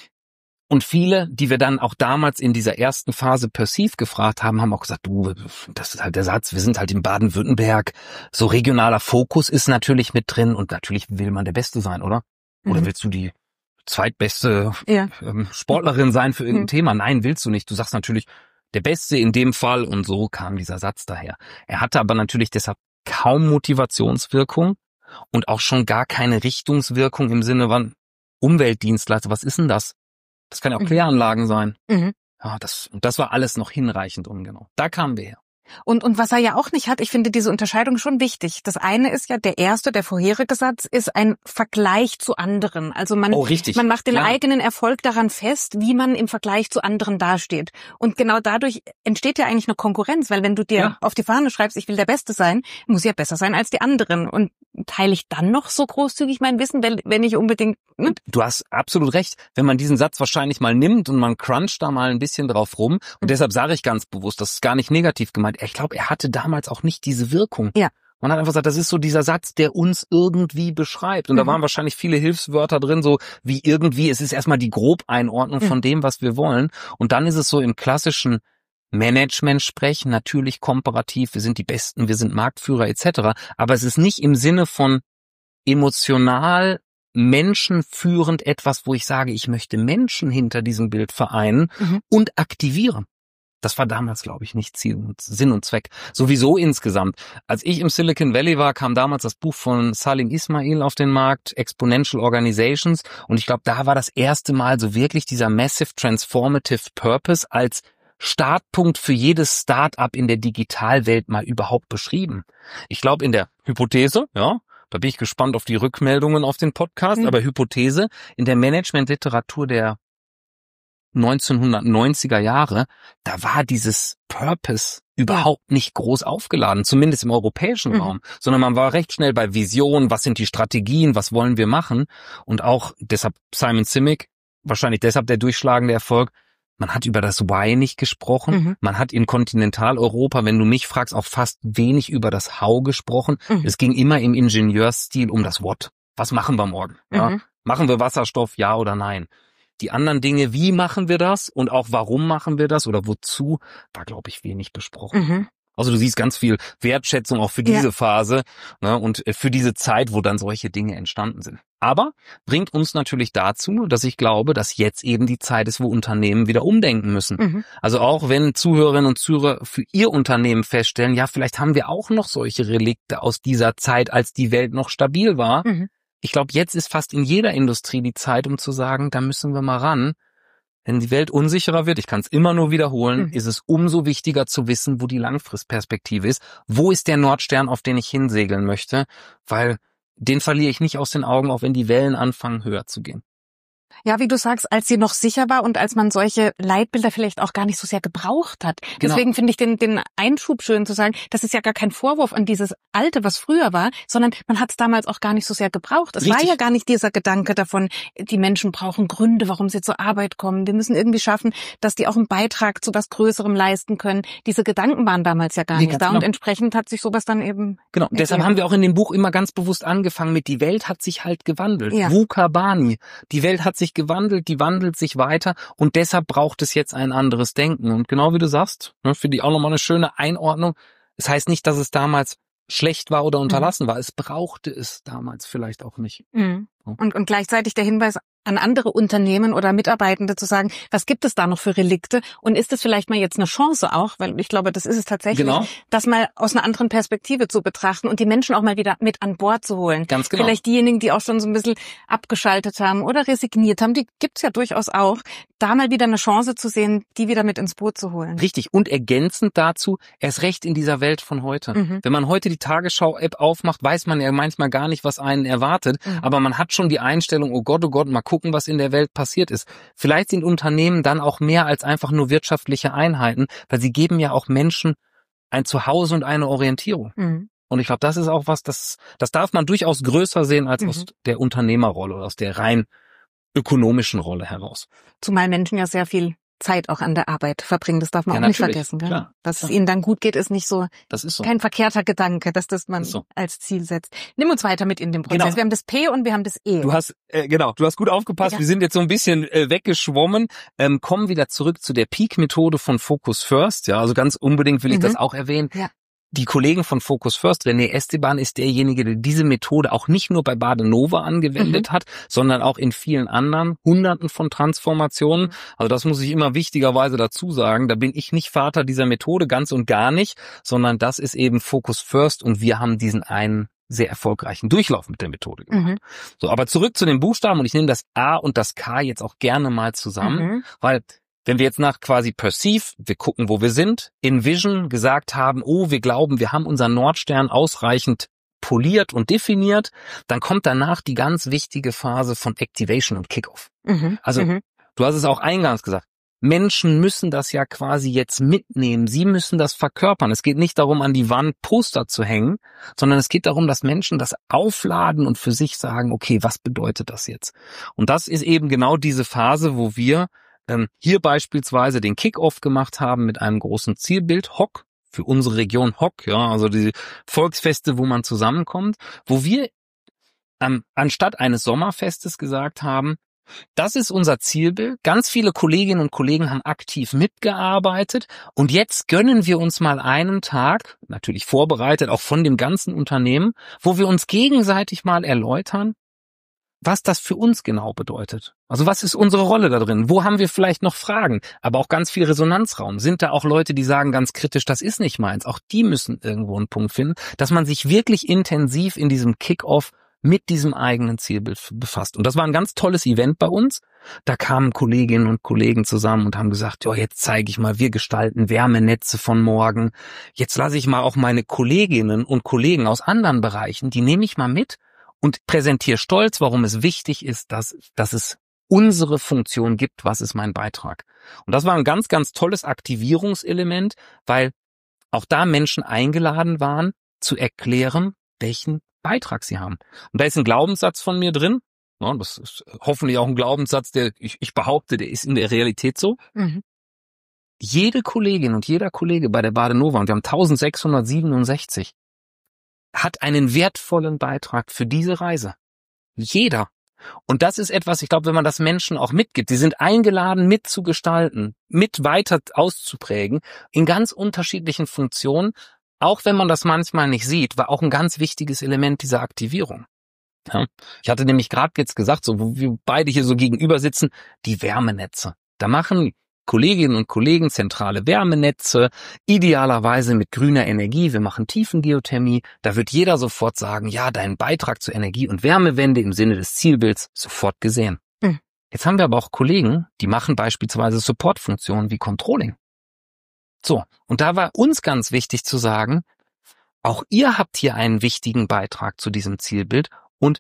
Und viele, die wir dann auch damals in dieser ersten Phase Perceive gefragt haben, haben auch gesagt, du, das ist halt der Satz, wir sind halt in Baden-Württemberg, so regionaler Fokus ist natürlich mit drin und natürlich will man der Beste sein, oder? Oder mhm. willst du die zweitbeste ja. ähm, Sportlerin sein für irgendein mhm. Thema? Nein, willst du nicht. Du sagst natürlich, der Beste in dem Fall, und so kam dieser Satz daher. Er hatte aber natürlich deshalb kaum Motivationswirkung und auch schon gar keine Richtungswirkung im Sinne von Umweltdienstleister. Was ist denn das? Das kann ja auch mhm. Kläranlagen sein. Mhm. Ja, das, und das war alles noch hinreichend ungenau. Da kamen wir her. Und, und was er ja auch nicht hat, ich finde diese Unterscheidung schon wichtig. Das eine ist ja, der erste, der vorherige Satz, ist ein Vergleich zu anderen. Also man, oh, richtig. man macht den Klar. eigenen Erfolg daran fest, wie man im Vergleich zu anderen dasteht. Und genau dadurch entsteht ja eigentlich eine Konkurrenz, weil wenn du dir ja. auf die Fahne schreibst, ich will der Beste sein, muss ich ja besser sein als die anderen. Und teile ich dann noch so großzügig mein Wissen, wenn, wenn ich unbedingt... Ne? Du hast absolut recht. Wenn man diesen Satz wahrscheinlich mal nimmt und man cruncht da mal ein bisschen drauf rum, und mhm. deshalb sage ich ganz bewusst, das ist gar nicht negativ gemeint. Ich glaube, er hatte damals auch nicht diese Wirkung. Ja. Man hat einfach gesagt, das ist so dieser Satz, der uns irgendwie beschreibt. Und mhm. da waren wahrscheinlich viele Hilfswörter drin, so wie irgendwie, es ist erstmal die Grobeinordnung mhm. von dem, was wir wollen. Und dann ist es so im klassischen Management-Sprech, natürlich komparativ, wir sind die Besten, wir sind Marktführer et cetera. Aber es ist nicht im Sinne von emotional menschenführend etwas, wo ich sage, ich möchte Menschen hinter diesem Bild vereinen mhm. und aktivieren. Das war damals, glaube ich, nicht Ziel und Sinn und Zweck. Sowieso insgesamt. Als ich im Silicon Valley war, kam damals das Buch von Salim Ismail auf den Markt, Exponential Organizations. Und ich glaube, da war das erste Mal so wirklich dieser Massive Transformative Purpose als Startpunkt für jedes Start-up in der Digitalwelt mal überhaupt beschrieben. Ich glaube, in der Hypothese, ja, da bin ich gespannt auf die Rückmeldungen auf den Podcast, mhm. aber Hypothese, in der Managementliteratur der neunzehnhundertneunziger Jahre, da war dieses Purpose überhaupt nicht groß aufgeladen, zumindest im europäischen mhm. Raum, sondern man war recht schnell bei Vision, was sind die Strategien, was wollen wir machen, und auch deshalb Simon Sinek, wahrscheinlich deshalb der durchschlagende Erfolg, man hat über das Why nicht gesprochen, mhm. man hat in Kontinentaleuropa, wenn du mich fragst, auch fast wenig über das How gesprochen, mhm. es ging immer im Ingenieursstil um das What, was machen wir morgen, mhm. ja? Machen wir Wasserstoff, ja oder nein? Die anderen Dinge, wie machen wir das und auch warum machen wir das oder wozu, war, glaube ich, wenig besprochen. Mhm. Also du siehst ganz viel Wertschätzung auch für diese ja. Phase, ne, und für diese Zeit, wo dann solche Dinge entstanden sind. Aber bringt uns natürlich dazu, dass ich glaube, dass jetzt eben die Zeit ist, wo Unternehmen wieder umdenken müssen. Mhm. Also auch wenn Zuhörerinnen und Zuhörer für ihr Unternehmen feststellen, ja, vielleicht haben wir auch noch solche Relikte aus dieser Zeit, als die Welt noch stabil war. Mhm. Ich glaube, jetzt ist fast in jeder Industrie die Zeit, um zu sagen, da müssen wir mal ran. Wenn die Welt unsicherer wird, ich kann es immer nur wiederholen, mhm. ist es umso wichtiger zu wissen, wo die Langfristperspektive ist. Wo ist der Nordstern, auf den ich hinsegeln möchte? Weil den verliere ich nicht aus den Augen, auch wenn die Wellen anfangen, höher zu gehen. Ja, wie du sagst, als sie noch sicher war und als man solche Leitbilder vielleicht auch gar nicht so sehr gebraucht hat. Genau. Deswegen finde ich den, den Einschub schön zu sagen, das ist ja gar kein Vorwurf an dieses Alte, was früher war, sondern man hat es damals auch gar nicht so sehr gebraucht. Es Richtig. war ja gar nicht dieser Gedanke davon, die Menschen brauchen Gründe, warum sie zur Arbeit kommen. Wir müssen irgendwie schaffen, dass die auch einen Beitrag zu was Größerem leisten können. Diese Gedanken waren damals ja gar nee, nicht da genau. und entsprechend hat sich sowas dann eben... Genau, ergeben. Deshalb haben wir auch in dem Buch immer ganz bewusst angefangen mit, die Welt hat sich halt gewandelt. Ja. VUCA BANI. Die Welt hat sich gewandelt, die wandelt sich weiter und deshalb braucht es jetzt ein anderes Denken. Und genau wie du sagst, ne, finde ich auch nochmal eine schöne Einordnung. Es heißt nicht, dass es damals schlecht war oder unterlassen mhm. war. Es brauchte es damals vielleicht auch nicht. Mhm. Und, und gleichzeitig der Hinweis an andere Unternehmen oder Mitarbeitende zu sagen, was gibt es da noch für Relikte und ist es vielleicht mal jetzt eine Chance auch, weil ich glaube, das ist es tatsächlich, genau. das mal aus einer anderen Perspektive zu betrachten und die Menschen auch mal wieder mit an Bord zu holen. Ganz genau. Vielleicht diejenigen, die auch schon so ein bisschen abgeschaltet haben oder resigniert haben, die gibt's ja durchaus auch, da mal wieder eine Chance zu sehen, die wieder mit ins Boot zu holen. Richtig. Und ergänzend dazu, erst recht in dieser Welt von heute. Mhm. Wenn man heute die Tagesschau-App aufmacht, weiß man ja manchmal gar nicht, was einen erwartet, mhm. aber man hat schon die Einstellung, oh Gott, oh Gott, mal gucken, was in der Welt passiert ist. Vielleicht sind Unternehmen dann auch mehr als einfach nur wirtschaftliche Einheiten, weil sie geben ja auch Menschen ein Zuhause und eine Orientierung. Mhm. Und ich glaube, das ist auch was, das, das darf man durchaus größer sehen als mhm. aus der Unternehmerrolle oder aus der rein ökonomischen Rolle heraus. Zumal Menschen ja sehr viel Zeit auch an der Arbeit verbringen, das darf man ja, auch nicht vergessen. Gell? Klar, dass klar. es ihnen dann gut geht, ist nicht so, das ist so. kein verkehrter Gedanke, dass das man so. als Ziel setzt. Nimm uns weiter mit in den Prozess. Genau. Wir haben das P und wir haben das E. Du hast äh, genau, du hast gut aufgepasst. Ja. Wir sind jetzt so ein bisschen äh, weggeschwommen, ähm, kommen wieder zurück zu der Peak-Methode von Focus First. Ja, also ganz unbedingt will ich mhm. das auch erwähnen. Ja. Die Kollegen von Focus First, René Esteban ist derjenige, der diese Methode auch nicht nur bei Badenova angewendet mhm. hat, sondern auch in vielen anderen Hunderten von Transformationen. Also das muss ich immer wichtigerweise dazu sagen. Da bin ich nicht Vater dieser Methode, ganz und gar nicht, sondern das ist eben Focus First und wir haben diesen einen sehr erfolgreichen Durchlauf mit der Methode gemacht. Mhm. So, aber zurück zu den Buchstaben und ich nehme das A und das K jetzt auch gerne mal zusammen, mhm. weil wenn wir jetzt nach quasi Perceive, wir gucken, wo wir sind, Envision gesagt haben, oh, wir glauben, wir haben unseren Nordstern ausreichend poliert und definiert, dann kommt danach die ganz wichtige Phase von Activation und Kickoff. Mhm. Also, mhm. du hast es auch eingangs gesagt, Menschen müssen das ja quasi jetzt mitnehmen, sie müssen das verkörpern. Es geht nicht darum, an die Wand Poster zu hängen, sondern es geht darum, dass Menschen das aufladen und für sich sagen, okay, was bedeutet das jetzt? Und das ist eben genau diese Phase, wo wir Ähm, hier beispielsweise den Kick-Off gemacht haben mit einem großen Zielbild, H O C, für unsere Region H O C, ja, also die Volksfeste, wo man zusammenkommt, wo wir ähm, anstatt eines Sommerfestes gesagt haben, das ist unser Zielbild. Ganz viele Kolleginnen und Kollegen haben aktiv mitgearbeitet und jetzt gönnen wir uns mal einen Tag, natürlich vorbereitet auch von dem ganzen Unternehmen, wo wir uns gegenseitig mal erläutern, was das für uns genau bedeutet. Also was ist unsere Rolle da drin? Wo haben wir vielleicht noch Fragen? Aber auch ganz viel Resonanzraum. Sind da auch Leute, die sagen ganz kritisch, das ist nicht meins? Auch die müssen irgendwo einen Punkt finden, dass man sich wirklich intensiv in diesem Kick-Off mit diesem eigenen Zielbild befasst. Und das war ein ganz tolles Event bei uns. Da kamen Kolleginnen und Kollegen zusammen und haben gesagt, ja, jetzt zeige ich mal, wir gestalten Wärmenetze von morgen. Jetzt lasse ich mal auch meine Kolleginnen und Kollegen aus anderen Bereichen, die nehme ich mal mit und präsentiere stolz, warum es wichtig ist, dass, dass es unsere Funktion gibt, was ist mein Beitrag. Und das war ein ganz, ganz tolles Aktivierungselement, weil auch da Menschen eingeladen waren, zu erklären, welchen Beitrag sie haben. Und da ist ein Glaubenssatz von mir drin, ja, das ist hoffentlich auch ein Glaubenssatz, der ich, ich behaupte, der ist in der Realität so. Mhm. Jede Kollegin und jeder Kollege bei der Badenova, und wir haben eintausendsechshundertsiebenundsechzig, hat einen wertvollen Beitrag für diese Reise. Jeder. Und das ist etwas, ich glaube, wenn man das Menschen auch mitgibt, sie sind eingeladen, mitzugestalten, mit weiter auszuprägen, in ganz unterschiedlichen Funktionen, auch wenn man das manchmal nicht sieht, war auch ein ganz wichtiges Element dieser Aktivierung. Ja. Ich hatte nämlich gerade jetzt gesagt, so wo wir beide hier so gegenüber sitzen, die Wärmenetze. Da machen Kolleginnen und Kollegen zentrale Wärmenetze, idealerweise mit grüner Energie. Wir machen Tiefengeothermie. Da wird jeder sofort sagen, ja, dein Beitrag zur Energie- und Wärmewende im Sinne des Zielbilds sofort gesehen. Mhm. Jetzt haben wir aber auch Kollegen, die machen beispielsweise Supportfunktionen wie Controlling. So, und da war uns ganz wichtig zu sagen, auch ihr habt hier einen wichtigen Beitrag zu diesem Zielbild und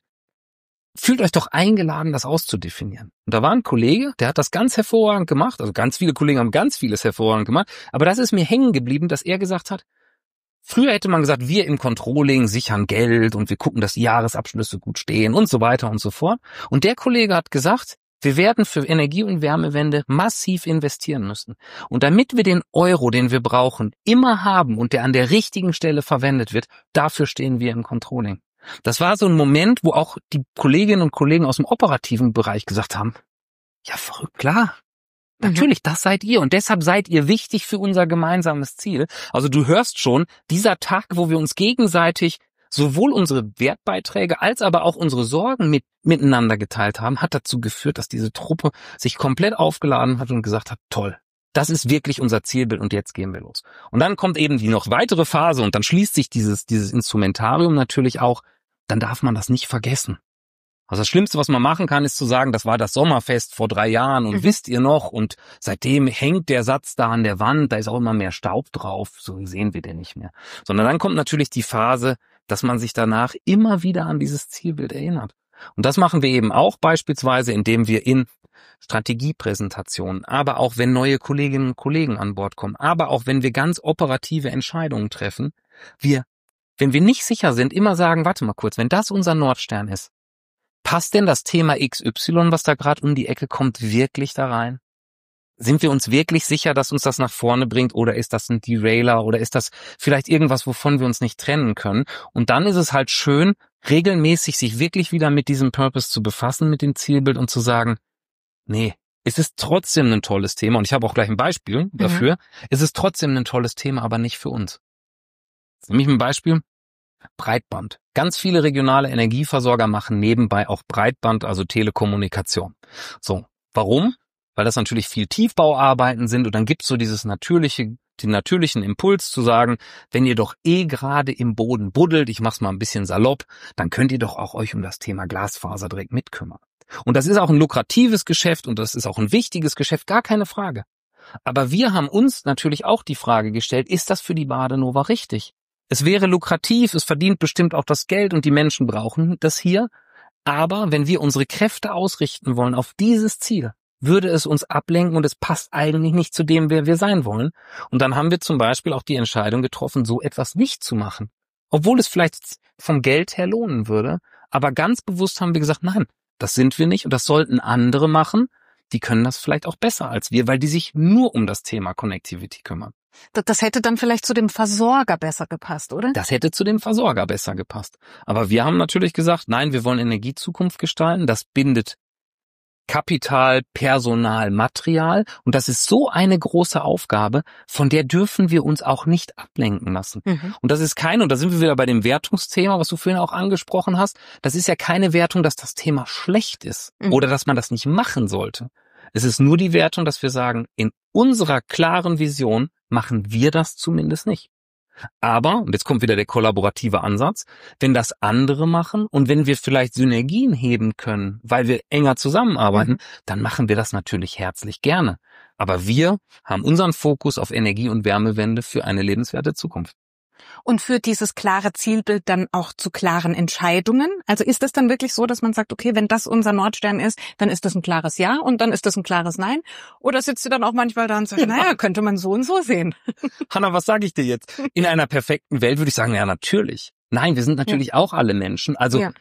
fühlt euch doch eingeladen, das auszudefinieren. Und da war ein Kollege, der hat das ganz hervorragend gemacht, also ganz viele Kollegen haben ganz vieles hervorragend gemacht, aber das ist mir hängen geblieben, dass er gesagt hat, früher hätte man gesagt, wir im Controlling sichern Geld und wir gucken, dass die Jahresabschlüsse gut stehen und so weiter und so fort. Und der Kollege hat gesagt, wir werden für Energie- und Wärmewende massiv investieren müssen. Und damit wir den Euro, den wir brauchen, immer haben und der an der richtigen Stelle verwendet wird, dafür stehen wir im Controlling. Das war so ein Moment, wo auch die Kolleginnen und Kollegen aus dem operativen Bereich gesagt haben, ja, verrückt, klar. Natürlich, mhm. das seid ihr und deshalb seid ihr wichtig für unser gemeinsames Ziel. Also du hörst schon, dieser Tag, wo wir uns gegenseitig sowohl unsere Wertbeiträge als aber auch unsere Sorgen mit, miteinander geteilt haben, hat dazu geführt, dass diese Truppe sich komplett aufgeladen hat und gesagt hat, toll, das ist wirklich unser Zielbild und jetzt gehen wir los. Und dann kommt eben die noch weitere Phase und dann schließt sich dieses, dieses Instrumentarium natürlich auch, dann darf man das nicht vergessen. Also das Schlimmste, was man machen kann, ist zu sagen, das war das Sommerfest vor drei Jahren und mhm. wisst ihr noch und seitdem hängt der Satz da an der Wand, da ist auch immer mehr Staub drauf, so sehen wir den nicht mehr. Sondern dann kommt natürlich die Phase, dass man sich danach immer wieder an dieses Zielbild erinnert. Und das machen wir eben auch beispielsweise, indem wir in Strategiepräsentationen, aber auch wenn neue Kolleginnen und Kollegen an Bord kommen, aber auch wenn wir ganz operative Entscheidungen treffen, wir, wenn wir nicht sicher sind, immer sagen, warte mal kurz, wenn das unser Nordstern ist, passt denn das Thema X Y, was da gerade um die Ecke kommt, wirklich da rein? Sind wir uns wirklich sicher, dass uns das nach vorne bringt oder ist das ein Derailer oder ist das vielleicht irgendwas, wovon wir uns nicht trennen können? Und dann ist es halt schön, regelmäßig sich wirklich wieder mit diesem Purpose zu befassen, mit dem Zielbild und zu sagen, nee, es ist trotzdem ein tolles Thema und ich habe auch gleich ein Beispiel dafür. Mhm. Es ist trotzdem ein tolles Thema, aber nicht für uns. Nämlich ein Beispiel, Breitband. Ganz viele regionale Energieversorger machen nebenbei auch Breitband, also Telekommunikation. So, warum? Weil das natürlich viel Tiefbauarbeiten sind und dann gibt's so dieses natürliche, den natürlichen Impuls zu sagen, wenn ihr doch eh gerade im Boden buddelt, ich mach's mal ein bisschen salopp, dann könnt ihr doch auch euch um das Thema Glasfaser direkt mitkümmern. Und das ist auch ein lukratives Geschäft und das ist auch ein wichtiges Geschäft, gar keine Frage. Aber wir haben uns natürlich auch die Frage gestellt, ist das für die Badenova richtig? Es wäre lukrativ, es verdient bestimmt auch das Geld und die Menschen brauchen das hier. Aber wenn wir unsere Kräfte ausrichten wollen auf dieses Ziel, würde es uns ablenken und es passt eigentlich nicht zu dem, wer wir sein wollen. Und dann haben wir zum Beispiel auch die Entscheidung getroffen, so etwas nicht zu machen. Obwohl es vielleicht vom Geld her lohnen würde. Aber ganz bewusst haben wir gesagt, nein, das sind wir nicht und das sollten andere machen. Die können das vielleicht auch besser als wir, weil die sich nur um das Thema Connectivity kümmern. Das hätte dann vielleicht zu dem Versorger besser gepasst, oder? Das hätte zu dem Versorger besser gepasst. Aber wir haben natürlich gesagt, nein, wir wollen Energiezukunft gestalten. Das bindet Kapital, Personal, Material. Und das ist so eine große Aufgabe, von der dürfen wir uns auch nicht ablenken lassen. Mhm. Und das ist keine, und da sind wir wieder bei dem Wertungsthema, was du vorhin auch angesprochen hast, das ist ja keine Wertung, dass das Thema schlecht ist mhm. oder dass man das nicht machen sollte. Es ist nur die Wertung, dass wir sagen, in unserer klaren Vision machen wir das zumindest nicht. Aber, und jetzt kommt wieder der kollaborative Ansatz, wenn das andere machen und wenn wir vielleicht Synergien heben können, weil wir enger zusammenarbeiten, mhm. dann machen wir das natürlich herzlich gerne. Aber wir haben unseren Fokus auf Energie- und Wärmewende für eine lebenswerte Zukunft. Und führt dieses klare Zielbild dann auch zu klaren Entscheidungen? Also ist es dann wirklich so, dass man sagt, okay, wenn das unser Nordstern ist, dann ist das ein klares Ja und dann ist das ein klares Nein? Oder sitzt du dann auch manchmal da und sagst, naja, könnte man so und so sehen? Hanna, was sage ich dir jetzt? In einer perfekten Welt würde ich sagen, ja, natürlich. Nein, wir sind natürlich ja. auch alle Menschen. Also ja.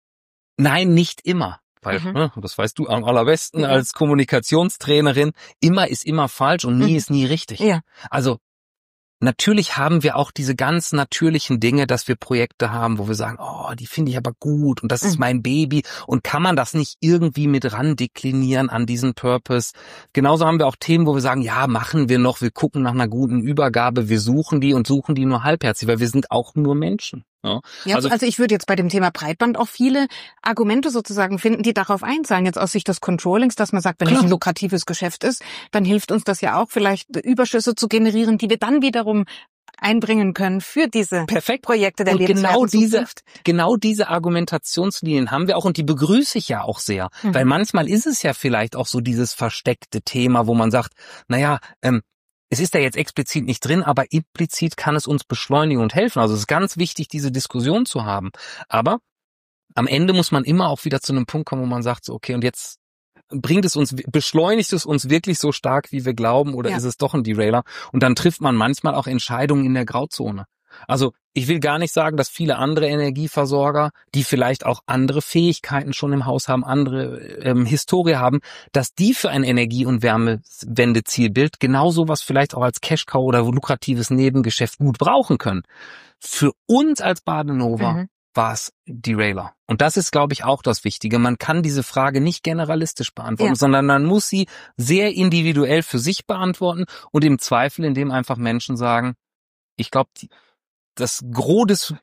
nein, nicht immer. Weil, mhm. ne, das weißt du am allerbesten ja. als Kommunikationstrainerin, immer ist immer falsch und nie mhm. ist nie richtig. Ja. Also natürlich haben wir auch diese ganz natürlichen Dinge, dass wir Projekte haben, wo wir sagen, oh, die finde ich aber gut und das mhm. ist mein Baby. Und kann man das nicht irgendwie mit ran deklinieren an diesen Purpose? Genauso haben wir auch Themen, wo wir sagen, ja, machen wir noch, wir gucken nach einer guten Übergabe, wir suchen die und suchen die nur halbherzig, weil wir sind auch nur Menschen. Ja, ja, also, also ich würde jetzt bei dem Thema Breitband auch viele Argumente sozusagen finden, die darauf einzahlen, jetzt aus Sicht des Controllings, dass man sagt, wenn es ein lukratives Geschäft ist, dann hilft uns das ja auch vielleicht Überschüsse zu generieren, die wir dann wiederum einbringen können für diese Perfekt. Projekte der und genau diese Zukunft. Genau diese Argumentationslinien haben wir auch und die begrüße ich ja auch sehr, mhm. weil manchmal ist es ja vielleicht auch so dieses versteckte Thema, wo man sagt, naja, ähm, es ist da jetzt explizit nicht drin, aber implizit kann es uns beschleunigen und helfen. Also es ist ganz wichtig, diese Diskussion zu haben. Aber am Ende muss man immer auch wieder zu einem Punkt kommen, wo man sagt, so, okay, und jetzt bringt es uns, beschleunigt es uns wirklich so stark, wie wir glauben, oder ja. ist es doch ein Derailer? Und dann trifft man manchmal auch Entscheidungen in der Grauzone. Also ich will gar nicht sagen, dass viele andere Energieversorger, die vielleicht auch andere Fähigkeiten schon im Haus haben, andere ähm, Historie haben, dass die für ein Energie- und Wärmewendezielbild genau sowas vielleicht auch als Cash-Cow oder lukratives Nebengeschäft gut brauchen können. Für uns als Badenova mhm. war es Derailer. Und das ist, glaube ich, auch das Wichtige. Man kann diese Frage nicht generalistisch beantworten, ja. sondern man muss sie sehr individuell für sich beantworten und im Zweifel, indem einfach Menschen sagen, ich glaube, das Gros des,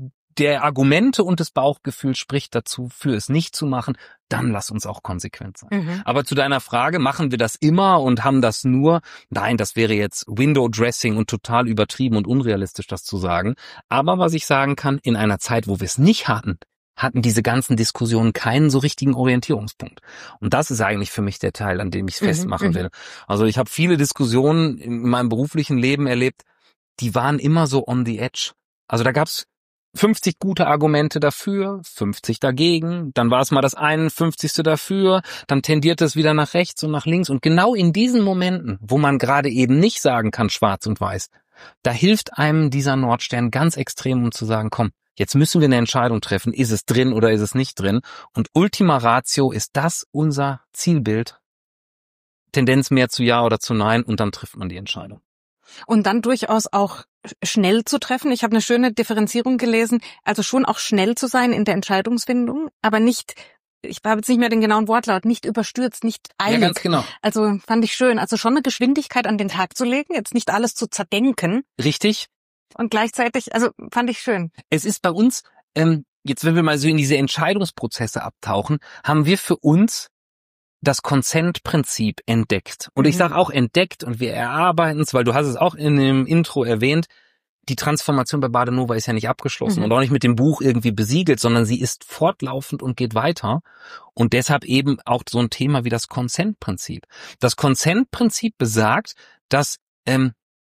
der Argumente und des Bauchgefühls spricht dazu, für es nicht zu machen, dann lass uns auch konsequent sein. Mhm. Aber zu deiner Frage, machen wir das immer und haben das nur? Nein, das wäre jetzt Window-Dressing und total übertrieben und unrealistisch, das zu sagen. Aber was ich sagen kann, in einer Zeit, wo wir es nicht hatten, hatten diese ganzen Diskussionen keinen so richtigen Orientierungspunkt. Und das ist eigentlich für mich der Teil, an dem ich es mhm. festmachen will. Also ich habe viele Diskussionen in meinem beruflichen Leben erlebt, die waren immer so on the edge. Also da gab's fünfzig gute Argumente dafür, fünfzig dagegen, dann war es mal das einundfünfzigste dafür, dann tendiert es wieder nach rechts und nach links. Und genau in diesen Momenten, wo man gerade eben nicht sagen kann, schwarz und weiß, da hilft einem dieser Nordstern ganz extrem, um zu sagen, komm, jetzt müssen wir eine Entscheidung treffen, ist es drin oder ist es nicht drin? Und Ultima Ratio ist das unser Zielbild, Tendenz mehr zu Ja oder zu Nein, und dann trifft man die Entscheidung. Und dann durchaus auch schnell zu treffen. Ich habe eine schöne Differenzierung gelesen, also schon auch schnell zu sein in der Entscheidungsfindung, aber nicht, ich habe jetzt nicht mehr den genauen Wortlaut, nicht überstürzt, nicht eilig. Ja, ganz genau. Also fand ich schön, also schon eine Geschwindigkeit an den Tag zu legen, jetzt nicht alles zu zerdenken. Richtig. Und gleichzeitig, also fand ich schön. Es ist bei uns, ähm, jetzt wenn wir mal so in diese Entscheidungsprozesse abtauchen, haben wir für uns das Consent-Prinzip entdeckt. Und mhm. ich sage auch entdeckt und wir erarbeiten es, weil du hast es auch in dem Intro erwähnt, die Transformation bei Badenova ist ja nicht abgeschlossen mhm. und auch nicht mit dem Buch irgendwie besiegelt, sondern sie ist fortlaufend und geht weiter. Und deshalb eben auch so ein Thema wie das Consent-Prinzip. Das Consent-Prinzip besagt, dass, ähm,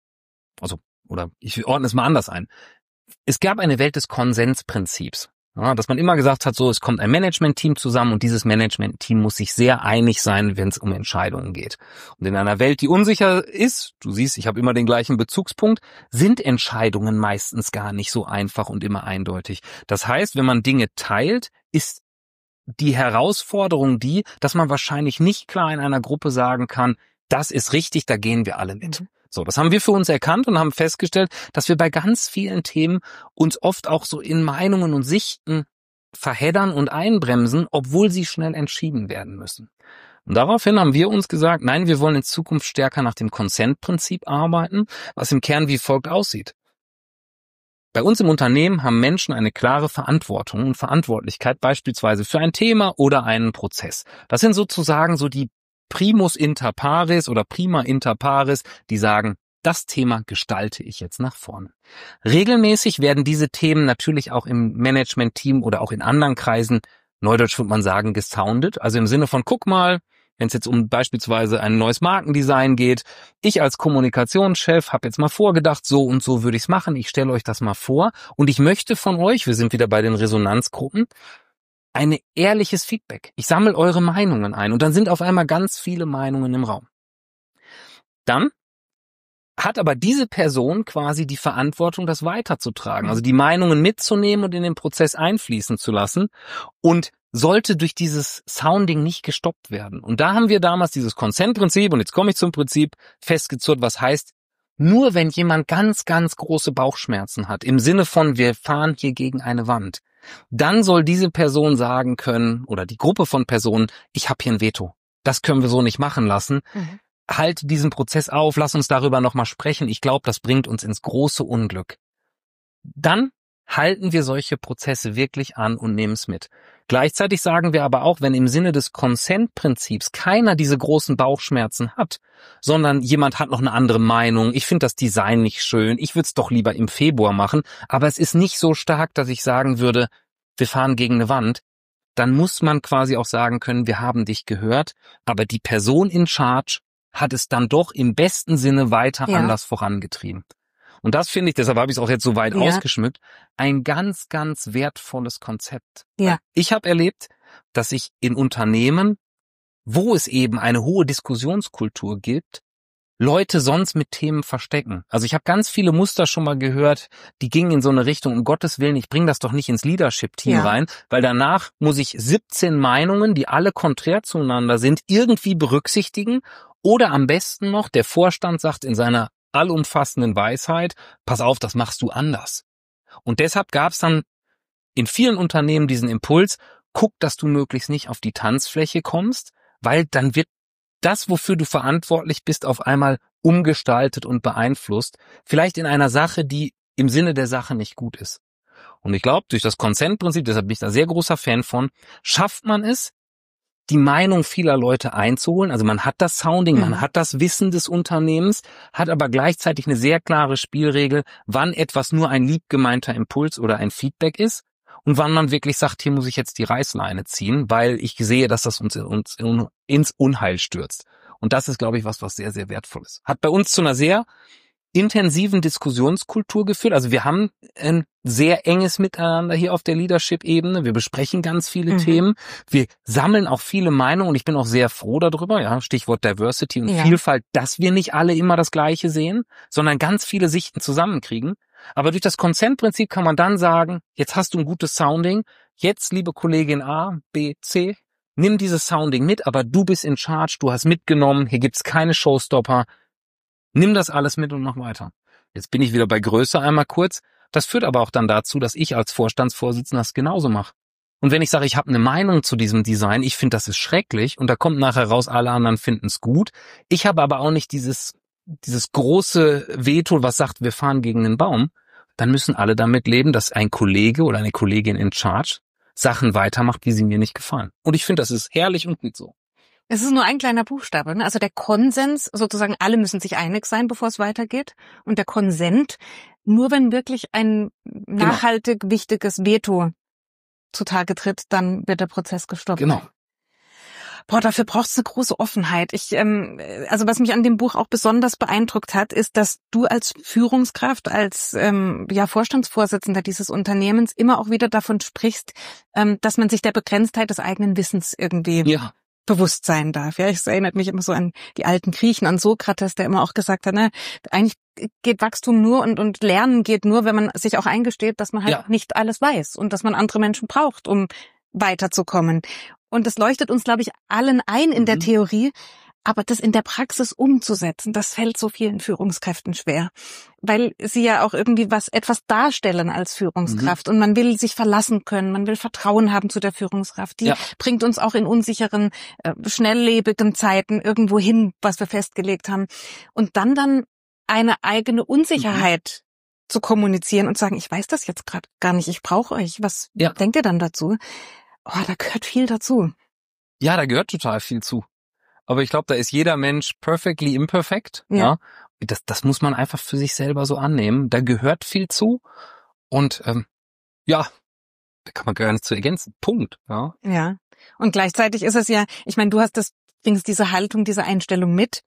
also, oder ich ordne es mal anders ein. Es gab eine Welt des Konsensprinzips. Ja, dass man immer gesagt hat, so, es kommt ein Management-Team zusammen und dieses Management-Team muss sich sehr einig sein, wenn es um Entscheidungen geht. Und in einer Welt, die unsicher ist, du siehst, ich habe immer den gleichen Bezugspunkt, sind Entscheidungen meistens gar nicht so einfach und immer eindeutig. Das heißt, wenn man Dinge teilt, ist die Herausforderung die, dass man wahrscheinlich nicht klar in einer Gruppe sagen kann, das ist richtig, da gehen wir alle mit. Mhm. So, das haben wir für uns erkannt und haben festgestellt, dass wir bei ganz vielen Themen uns oft auch so in Meinungen und Sichten verheddern und einbremsen, obwohl sie schnell entschieden werden müssen. Und daraufhin haben wir uns gesagt, nein, wir wollen in Zukunft stärker nach dem Consent-Prinzip arbeiten, was im Kern wie folgt aussieht. Bei uns im Unternehmen haben Menschen eine klare Verantwortung und Verantwortlichkeit beispielsweise für ein Thema oder einen Prozess. Das sind sozusagen so die Primus inter pares oder prima inter pares, die sagen, das Thema gestalte ich jetzt nach vorne. Regelmäßig werden diese Themen natürlich auch im Management-Team oder auch in anderen Kreisen, neudeutsch würde man sagen, gesoundet. Also im Sinne von, guck mal, wenn es jetzt um beispielsweise ein neues Markendesign geht. Ich als Kommunikationschef habe jetzt mal vorgedacht, so und so würde ich es machen. Ich stelle euch das mal vor und ich möchte von euch, wir sind wieder bei den Resonanzgruppen, ein ehrliches Feedback. Ich sammle eure Meinungen ein und dann sind auf einmal ganz viele Meinungen im Raum. Dann hat aber diese Person quasi die Verantwortung, das weiterzutragen, also die Meinungen mitzunehmen und in den Prozess einfließen zu lassen und sollte durch dieses Sounding nicht gestoppt werden. Und da haben wir damals dieses Consent-Prinzip, und jetzt komme ich zum Prinzip, festgezurrt, was heißt, nur wenn jemand ganz, ganz große Bauchschmerzen hat, im Sinne von, wir fahren hier gegen eine Wand, dann soll diese Person sagen können, oder die Gruppe von Personen, ich habe hier ein Veto. Das können wir so nicht machen lassen. Mhm. Halt diesen Prozess auf, lass uns darüber nochmal sprechen. Ich glaube, das bringt uns ins große Unglück. Dann halten wir solche Prozesse wirklich an und nehmen es mit. Gleichzeitig sagen wir aber auch, wenn im Sinne des Consent-Prinzips keiner diese großen Bauchschmerzen hat, sondern jemand hat noch eine andere Meinung, ich finde das Design nicht schön, ich würde es doch lieber im Februar machen, aber es ist nicht so stark, dass ich sagen würde, wir fahren gegen eine Wand, dann muss man quasi auch sagen können, wir haben dich gehört, aber die Person in Charge hat es dann doch im besten Sinne weiter ja. anders vorangetrieben. Und das finde ich, deshalb habe ich es auch jetzt so weit ja. ausgeschmückt, ein ganz, ganz wertvolles Konzept. Ja. Ich habe erlebt, dass sich in Unternehmen, wo es eben eine hohe Diskussionskultur gibt, Leute sonst mit Themen verstecken. Also ich habe ganz viele Muster schon mal gehört, die gingen in so eine Richtung, um Gottes Willen, ich bringe das doch nicht ins Leadership-Team ja. rein, weil danach muss ich siebzehn Meinungen, die alle konträr zueinander sind, irgendwie berücksichtigen. Oder am besten noch, der Vorstand sagt in seiner allumfassenden Weisheit, pass auf, das machst du anders. Und deshalb gab es dann in vielen Unternehmen diesen Impuls, guck, dass du möglichst nicht auf die Tanzfläche kommst, weil dann wird das, wofür du verantwortlich bist, auf einmal umgestaltet und beeinflusst, vielleicht in einer Sache, die im Sinne der Sache nicht gut ist. Und ich glaube, durch das Consent-Prinzip, deshalb bin ich da sehr großer Fan von, schafft man es, die Meinung vieler Leute einzuholen. Also man hat das Sounding, mhm. man hat das Wissen des Unternehmens, hat aber gleichzeitig eine sehr klare Spielregel, wann etwas nur ein lieb gemeinter Impuls oder ein Feedback ist und wann man wirklich sagt, hier muss ich jetzt die Reißleine ziehen, weil ich sehe, dass das uns, uns ins Unheil stürzt. Und das ist, glaube ich, was, was sehr, sehr wertvoll ist. Hat bei uns zu einer sehr intensiven Diskussionskultur geführt. Also wir haben ein sehr enges Miteinander hier auf der Leadership-Ebene. Wir besprechen ganz viele mhm. Themen. Wir sammeln auch viele Meinungen und ich bin auch sehr froh darüber, ja, Stichwort Diversity und ja. Vielfalt, dass wir nicht alle immer das Gleiche sehen, sondern ganz viele Sichten zusammenkriegen. Aber durch das Consent-Prinzip kann man dann sagen, jetzt hast du ein gutes Sounding, jetzt, liebe Kollegin A, B, C, nimm dieses Sounding mit, aber du bist in charge, du hast mitgenommen, hier gibt's keine Showstopper. Nimm das alles mit und mach weiter. Jetzt bin ich wieder bei Größe einmal kurz. Das führt aber auch dann dazu, dass ich als Vorstandsvorsitzender das genauso mache. Und wenn ich sage, ich habe eine Meinung zu diesem Design, ich finde, das ist schrecklich und da kommt nachher raus, alle anderen finden es gut. Ich habe aber auch nicht dieses dieses große Veto, was sagt, wir fahren gegen den Baum. Dann müssen alle damit leben, dass ein Kollege oder eine Kollegin in Charge Sachen weitermacht, wie sie mir nicht gefallen. Und ich finde, das ist herrlich und gut so. Es ist nur ein kleiner Buchstabe, ne? Also der Konsens, sozusagen alle müssen sich einig sein, bevor es weitergeht. Und der Konsent, nur wenn wirklich ein nachhaltig genau. wichtiges Veto zutage tritt, dann wird der Prozess gestoppt. Genau. Boah, dafür braucht es eine große Offenheit. Ich, ähm, also was mich an dem Buch auch besonders beeindruckt hat, ist, dass du als Führungskraft, als ähm, ja Vorstandsvorsitzender dieses Unternehmens immer auch wieder davon sprichst, ähm, dass man sich der Begrenztheit des eigenen Wissens irgendwie ja. bewusst sein darf. Ja, es erinnert mich immer so an die alten Griechen, an Sokrates, der immer auch gesagt hat, ne, eigentlich geht Wachstum nur und und Lernen geht nur, wenn man sich auch eingesteht, dass man halt ja. nicht alles weiß und dass man andere Menschen braucht, um weiterzukommen. Und das leuchtet uns, glaube ich, allen ein in mhm. der Theorie, aber das in der Praxis umzusetzen, das fällt so vielen Führungskräften schwer, weil sie ja auch irgendwie was etwas darstellen als Führungskraft mhm. und man will sich verlassen können, man will Vertrauen haben zu der Führungskraft. Die ja. bringt uns auch in unsicheren, äh, schnelllebigen Zeiten irgendwo hin, was wir festgelegt haben. Und dann dann eine eigene Unsicherheit mhm. zu kommunizieren und sagen, ich weiß das jetzt gerade gar nicht, ich brauche euch. Was ja. denkt ihr dann dazu? Oh, da gehört viel dazu. Ja, da gehört total viel zu. Aber ich glaube, da ist jeder Mensch perfectly imperfect. Ja. ja. Das, das muss man einfach für sich selber so annehmen. Da gehört viel zu. Und ähm, ja, da kann man gar nichts zu ergänzen. Punkt. Ja. Ja. Und gleichzeitig ist es ja, ich meine, du hast das bringst diese Haltung, diese Einstellung mit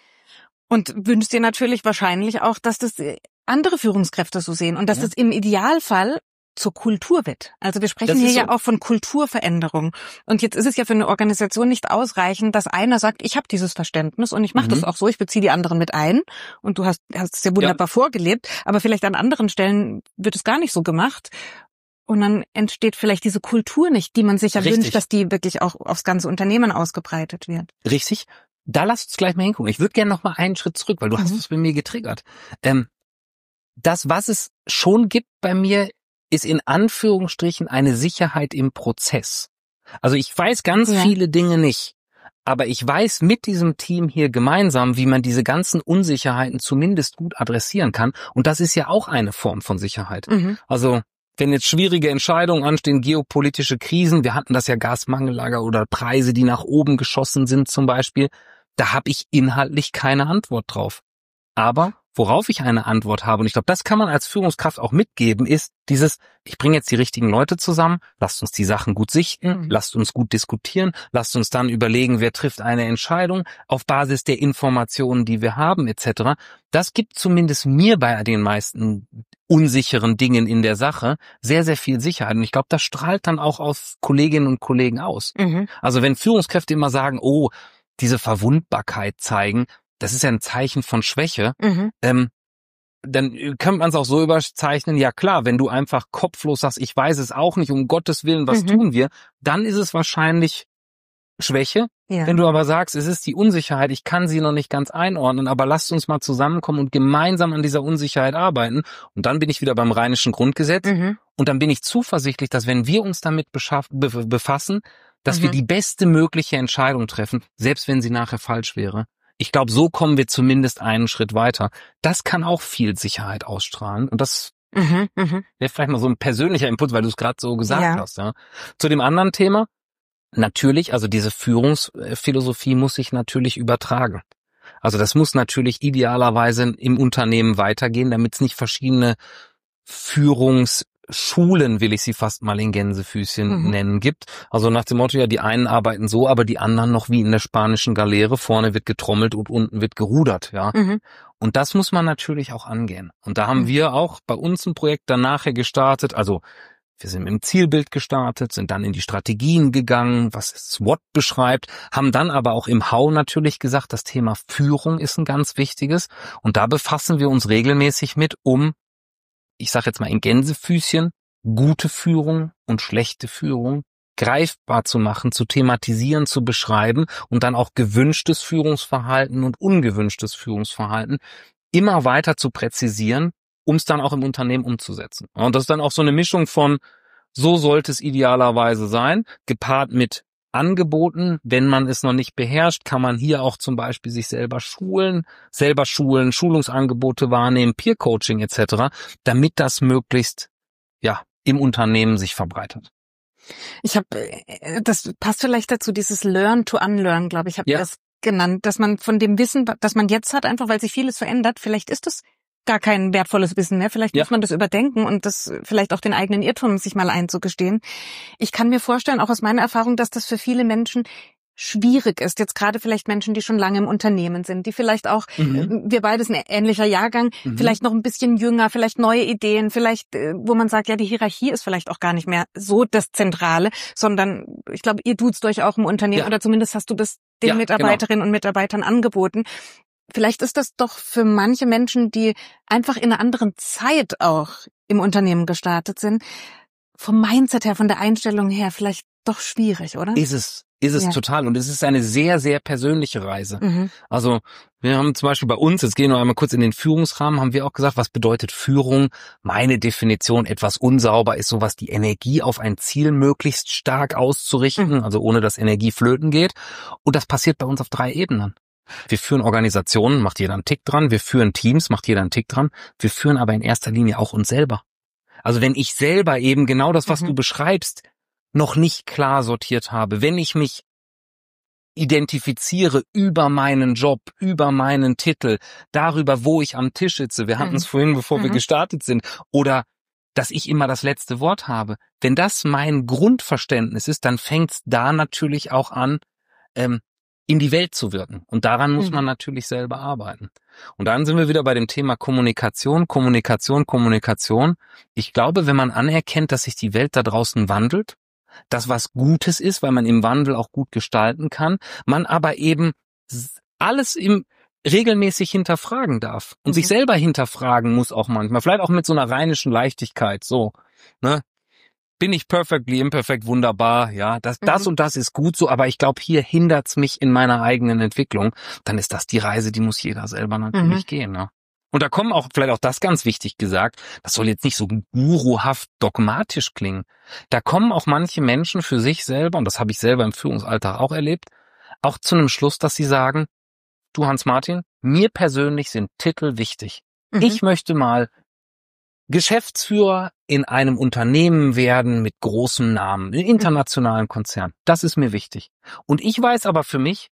und wünschst dir natürlich wahrscheinlich auch, dass das andere Führungskräfte so sehen und dass Ja. das im Idealfall zur Kultur wird. Also wir sprechen Das hier ist ja so. auch von Kulturveränderung. Und jetzt ist es ja für eine Organisation nicht ausreichend, dass einer sagt, ich habe dieses Verständnis und ich mache Mhm. das auch so, ich beziehe die anderen mit ein. Und du hast, hast es ja wunderbar vorgelebt, aber vielleicht an anderen Stellen wird es gar nicht so gemacht. Und dann entsteht vielleicht diese Kultur nicht, die man sich ja Richtig. wünscht, dass die wirklich auch aufs ganze Unternehmen ausgebreitet wird. Richtig. Da lass uns gleich mal hingucken. Ich würde gerne noch mal einen Schritt zurück, weil du Mhm. hast es bei mir getriggert. Ähm, das, was es schon gibt bei mir, ist in Anführungsstrichen eine Sicherheit im Prozess. Also ich weiß ganz Ja. viele Dinge nicht, aber ich weiß mit diesem Team hier gemeinsam, wie man diese ganzen Unsicherheiten zumindest gut adressieren kann. Und das ist ja auch eine Form von Sicherheit. Mhm. Also wenn jetzt schwierige Entscheidungen anstehen, geopolitische Krisen, wir hatten das ja Gasmangellager oder Preise, die nach oben geschossen sind zum Beispiel, da habe ich inhaltlich keine Antwort drauf. Aber worauf ich eine Antwort habe, und ich glaube, das kann man als Führungskraft auch mitgeben, ist dieses, ich bringe jetzt die richtigen Leute zusammen, lasst uns die Sachen gut sichten, Mhm. lasst uns gut diskutieren, lasst uns dann überlegen, wer trifft eine Entscheidung auf Basis der Informationen, die wir haben, et cetera. Das gibt zumindest mir bei den meisten unsicheren Dingen in der Sache sehr, sehr viel Sicherheit. Und ich glaube, das strahlt dann auch auf Kolleginnen und Kollegen aus. Mhm. Also wenn Führungskräfte immer sagen, oh, diese Verwundbarkeit zeigen, das ist ja ein Zeichen von Schwäche, Mhm. ähm, dann könnte man es auch so überzeichnen, ja klar, wenn du einfach kopflos sagst, ich weiß es auch nicht, um Gottes Willen, was Mhm. tun wir, dann ist es wahrscheinlich Schwäche. Ja. Wenn du aber sagst, es ist die Unsicherheit, ich kann sie noch nicht ganz einordnen, aber lasst uns mal zusammenkommen und gemeinsam an dieser Unsicherheit arbeiten. Und dann bin ich wieder beim Rheinischen Grundgesetz Mhm. und dann bin ich zuversichtlich, dass wenn wir uns damit beschaff- be- befassen, dass Mhm. wir die beste mögliche Entscheidung treffen, selbst wenn sie nachher falsch wäre. Ich glaube, so kommen wir zumindest einen Schritt weiter. Das kann auch viel Sicherheit ausstrahlen. Und das Mhm. Mhm. wäre vielleicht mal so ein persönlicher Impuls, weil du es gerade so gesagt Ja. hast. Ja. Zu dem anderen Thema, natürlich, also diese Führungsphilosophie muss sich natürlich übertragen. Also das muss natürlich idealerweise im Unternehmen weitergehen, damit es nicht verschiedene Führungsschulen, will ich sie fast mal in Gänsefüßchen Mhm. nennen, gibt. Also nach dem Motto, ja, die einen arbeiten so, aber die anderen noch wie in der spanischen Galeere. Vorne wird getrommelt und unten wird gerudert, ja. Mhm. Und das muss man natürlich auch angehen. Und da haben Mhm. wir auch bei uns ein Projekt dann nachher gestartet. Also wir sind im Zielbild gestartet, sind dann in die Strategien gegangen, was SWOT beschreibt, haben dann aber auch im How natürlich gesagt, das Thema Führung ist ein ganz wichtiges. Und da befassen wir uns regelmäßig mit, um, ich sage jetzt mal in Gänsefüßchen, gute Führung und schlechte Führung greifbar zu machen, zu thematisieren, zu beschreiben und dann auch gewünschtes Führungsverhalten und ungewünschtes Führungsverhalten immer weiter zu präzisieren, um es dann auch im Unternehmen umzusetzen. Und das ist dann auch so eine Mischung von, so sollte es idealerweise sein, gepaart mit Angeboten. Wenn man es noch nicht beherrscht, kann man hier auch zum Beispiel sich selber schulen, selber schulen, Schulungsangebote wahrnehmen, Peer-Coaching et cetera, damit das möglichst ja im Unternehmen sich verbreitet. Ich habe, das passt vielleicht dazu, dieses Learn to Unlearn, glaube ich, habe ich Ja. das genannt, dass man von dem Wissen, das man jetzt hat, einfach weil sich vieles verändert, vielleicht ist es gar kein wertvolles Wissen mehr, vielleicht Ja. muss man das überdenken und das vielleicht auch den eigenen Irrtum sich mal einzugestehen. Ich kann mir vorstellen, auch aus meiner Erfahrung, dass das für viele Menschen schwierig ist, jetzt gerade vielleicht Menschen, die schon lange im Unternehmen sind, die vielleicht auch, Mhm. wir beide sind ein ähnlicher Jahrgang, Mhm. vielleicht noch ein bisschen jünger, vielleicht neue Ideen, vielleicht, äh, wo man sagt, ja, die Hierarchie ist vielleicht auch gar nicht mehr so das Zentrale, sondern ich glaube, ihr duzt euch auch im Unternehmen Ja. oder zumindest hast du das den Ja, Mitarbeiterinnen und Mitarbeitern angeboten. Vielleicht ist das doch für manche Menschen, die einfach in einer anderen Zeit auch im Unternehmen gestartet sind, vom Mindset her, von der Einstellung her vielleicht doch schwierig, oder? Ist es, ist es Ja. total. Und es ist eine sehr, sehr persönliche Reise. Mhm. Also wir haben zum Beispiel bei uns, jetzt gehen wir einmal kurz in den Führungsrahmen, haben wir auch gesagt, was bedeutet Führung? Meine Definition, etwas unsauber, ist sowas, die Energie auf ein Ziel möglichst stark auszurichten, Mhm. also ohne dass Energie flöten geht. Und das passiert bei uns auf drei Ebenen. Wir führen Organisationen, macht jeder einen Tick dran. Wir führen Teams, macht jeder einen Tick dran. Wir führen aber in erster Linie auch uns selber. Also wenn ich selber eben genau das, was Mhm. du beschreibst, noch nicht klar sortiert habe, wenn ich mich identifiziere über meinen Job, über meinen Titel, darüber, wo ich am Tisch sitze, wir hatten es Mhm. vorhin, bevor wir Mhm. gestartet sind, oder dass ich immer das letzte Wort habe. Wenn das mein Grundverständnis ist, dann fängt es da natürlich auch an, ähm, in die Welt zu wirken. Und daran muss Mhm. man natürlich selber arbeiten. Und dann sind wir wieder bei dem Thema Kommunikation, Kommunikation, Kommunikation. Ich glaube, wenn man anerkennt, dass sich die Welt da draußen wandelt, dass was Gutes ist, weil man im Wandel auch gut gestalten kann, man aber eben s- alles im regelmäßig hinterfragen darf und Mhm. sich selber hinterfragen muss auch manchmal, vielleicht auch mit so einer rheinischen Leichtigkeit, so, ne? Bin ich perfectly imperfect, wunderbar, ja, das, das Mhm. und das ist gut so, aber ich glaube, hier hindert's mich in meiner eigenen Entwicklung, dann ist das die Reise, die muss jeder selber natürlich Mhm. gehen, ne? Und da kommen auch, vielleicht auch das ganz wichtig gesagt, das soll jetzt nicht so guruhaft dogmatisch klingen. Da kommen auch manche Menschen für sich selber, und das habe ich selber im Führungsalltag auch erlebt, auch zu einem Schluss, dass sie sagen, du Hans-Martin, mir persönlich sind Titel wichtig. Mhm. Ich möchte mal Geschäftsführer in einem Unternehmen werden mit großem Namen, in internationalen Konzern. Das ist mir wichtig. Und ich weiß aber für mich,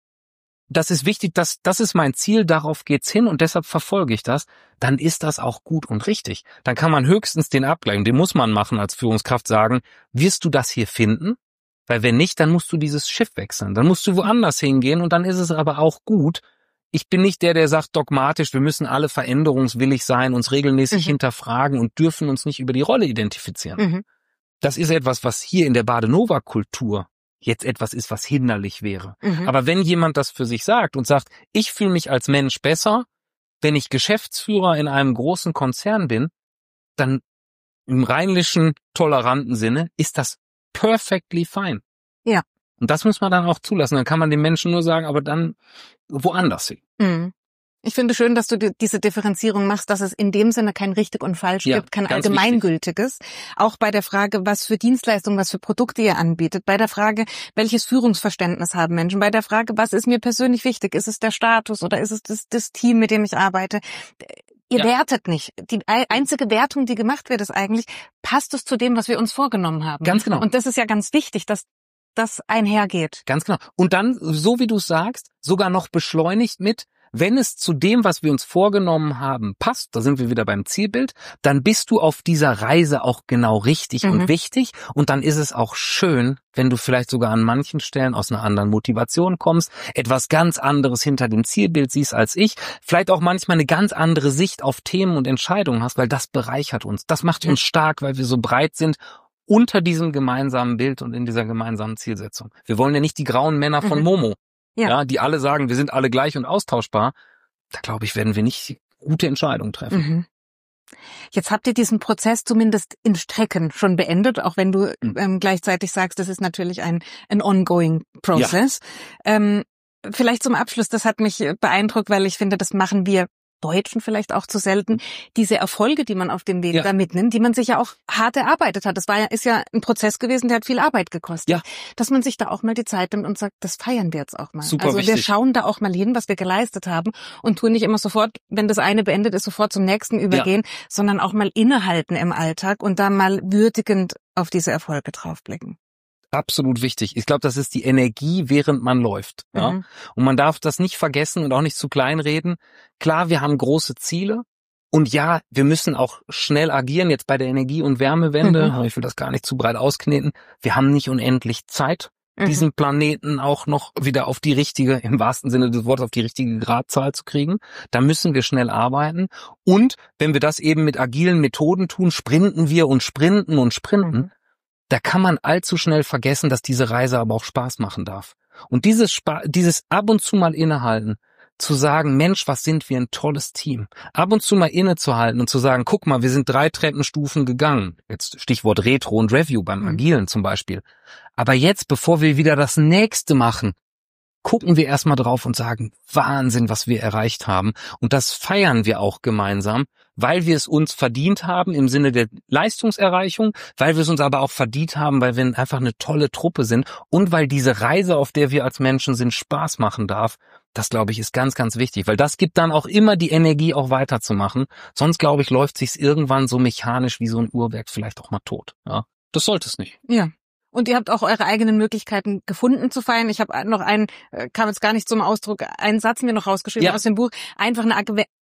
das ist wichtig, das, das ist mein Ziel, darauf geht's hin und deshalb verfolge ich das, dann ist das auch gut und richtig. Dann kann man höchstens den Abgleich, und den muss man machen als Führungskraft, sagen, wirst du das hier finden? Weil wenn nicht, dann musst du dieses Schiff wechseln. Dann musst du woanders hingehen und dann ist es aber auch gut. Ich bin nicht der, der sagt dogmatisch, wir müssen alle veränderungswillig sein, uns regelmäßig Mhm. hinterfragen und dürfen uns nicht über die Rolle identifizieren. Mhm. Das ist etwas, was hier in der Badenova-Kultur jetzt etwas ist, was hinderlich wäre. Mhm. Aber wenn jemand das für sich sagt und sagt, ich fühle mich als Mensch besser, wenn ich Geschäftsführer in einem großen Konzern bin, dann im rheinischen, toleranten Sinne ist das perfectly fine. Ja. Und das muss man dann auch zulassen. Dann kann man den Menschen nur sagen, aber dann woanders hin. Mhm. Ich finde schön, dass du die, diese Differenzierung machst, dass es in dem Sinne kein richtig und falsch Ja, gibt, kein ganz allgemeingültiges. Auch bei der Frage, was für Dienstleistungen, was für Produkte ihr anbietet, bei der Frage, welches Führungsverständnis haben Menschen, bei der Frage, was ist mir persönlich wichtig, ist es der Status oder ist es das, das Team, mit dem ich arbeite. Ihr Ja. wertet nicht. Die einzige Wertung, die gemacht wird, ist eigentlich, passt es zu dem, was wir uns vorgenommen haben. Ganz genau. Und das ist ja ganz wichtig, dass das einhergeht. Ganz genau. Und dann, so wie du es sagst, sogar noch beschleunigt mit, wenn es zu dem, was wir uns vorgenommen haben, passt, da sind wir wieder beim Zielbild, dann bist du auf dieser Reise auch genau richtig Mhm. und wichtig. Und dann ist es auch schön, wenn du vielleicht sogar an manchen Stellen aus einer anderen Motivation kommst, etwas ganz anderes hinter dem Zielbild siehst als ich, vielleicht auch manchmal eine ganz andere Sicht auf Themen und Entscheidungen hast, weil das bereichert uns. Das macht Mhm. uns stark, weil wir so breit sind unter diesem gemeinsamen Bild und in dieser gemeinsamen Zielsetzung. Wir wollen ja nicht die grauen Männer von Mhm. Momo, Ja. ja, die alle sagen, wir sind alle gleich und austauschbar. Da glaube ich, werden wir nicht gute Entscheidungen treffen. Mhm. Jetzt habt ihr diesen Prozess zumindest in Strecken schon beendet, auch wenn du Mhm. ähm, gleichzeitig sagst, das ist natürlich ein, ein ongoing process. Ähm, vielleicht zum Abschluss, das hat mich beeindruckt, weil ich finde, das machen wir Deutschen vielleicht auch zu selten, diese Erfolge, die man auf dem Weg Ja. da mitnimmt, die man sich ja auch hart erarbeitet hat. Das war ja, ist ja ein Prozess gewesen, der hat viel Arbeit gekostet. Ja. Dass man sich da auch mal die Zeit nimmt und sagt, das feiern wir jetzt auch mal. Super also wir wichtig. schauen da auch mal hin, was wir geleistet haben und tun nicht immer sofort, wenn das eine beendet ist, sofort zum nächsten übergehen, sondern auch mal innehalten im Alltag und da mal würdigend auf diese Erfolge draufblicken. Absolut wichtig. Ich glaube, das ist die Energie, während man läuft. Ja? Mhm. Und man darf das nicht vergessen und auch nicht zu klein reden. Klar, wir haben große Ziele. Und ja, wir müssen auch schnell agieren, jetzt bei der Energie- und Wärmewende. Mhm. Ich will das gar nicht zu breit auskneten. Wir haben nicht unendlich Zeit, Mhm. diesen Planeten auch noch wieder auf die richtige, im wahrsten Sinne des Wortes, auf die richtige Gradzahl zu kriegen. Da müssen wir schnell arbeiten. Und wenn wir das eben mit agilen Methoden tun, sprinten wir und sprinten und sprinten. Mhm. Da kann man allzu schnell vergessen, dass diese Reise aber auch Spaß machen darf. Und dieses Spa- dieses ab und zu mal innehalten, zu sagen, Mensch, was sind wir ein tolles Team. Ab und zu mal innezuhalten und zu sagen, guck mal, wir sind drei Treppenstufen gegangen. Jetzt Stichwort Retro und Review beim Mhm. Agilen zum Beispiel. Aber jetzt, bevor wir wieder das nächste machen, gucken wir erstmal drauf und sagen, Wahnsinn, was wir erreicht haben. Und das feiern wir auch gemeinsam, weil wir es uns verdient haben im Sinne der Leistungserreichung, weil wir es uns aber auch verdient haben, weil wir einfach eine tolle Truppe sind und weil diese Reise, auf der wir als Menschen sind, Spaß machen darf. Das, glaube ich, ist ganz, ganz wichtig, weil das gibt dann auch immer die Energie, auch weiterzumachen. Sonst, glaube ich, läuft sich's irgendwann so mechanisch wie so ein Uhrwerk vielleicht auch mal tot. Ja, das sollte es nicht. Ja. Und ihr habt auch eure eigenen Möglichkeiten gefunden zu feiern. Ich habe noch einen, äh, kam jetzt gar nicht zum Ausdruck, einen Satz mir noch rausgeschrieben Ja. aus dem Buch. Einfach eine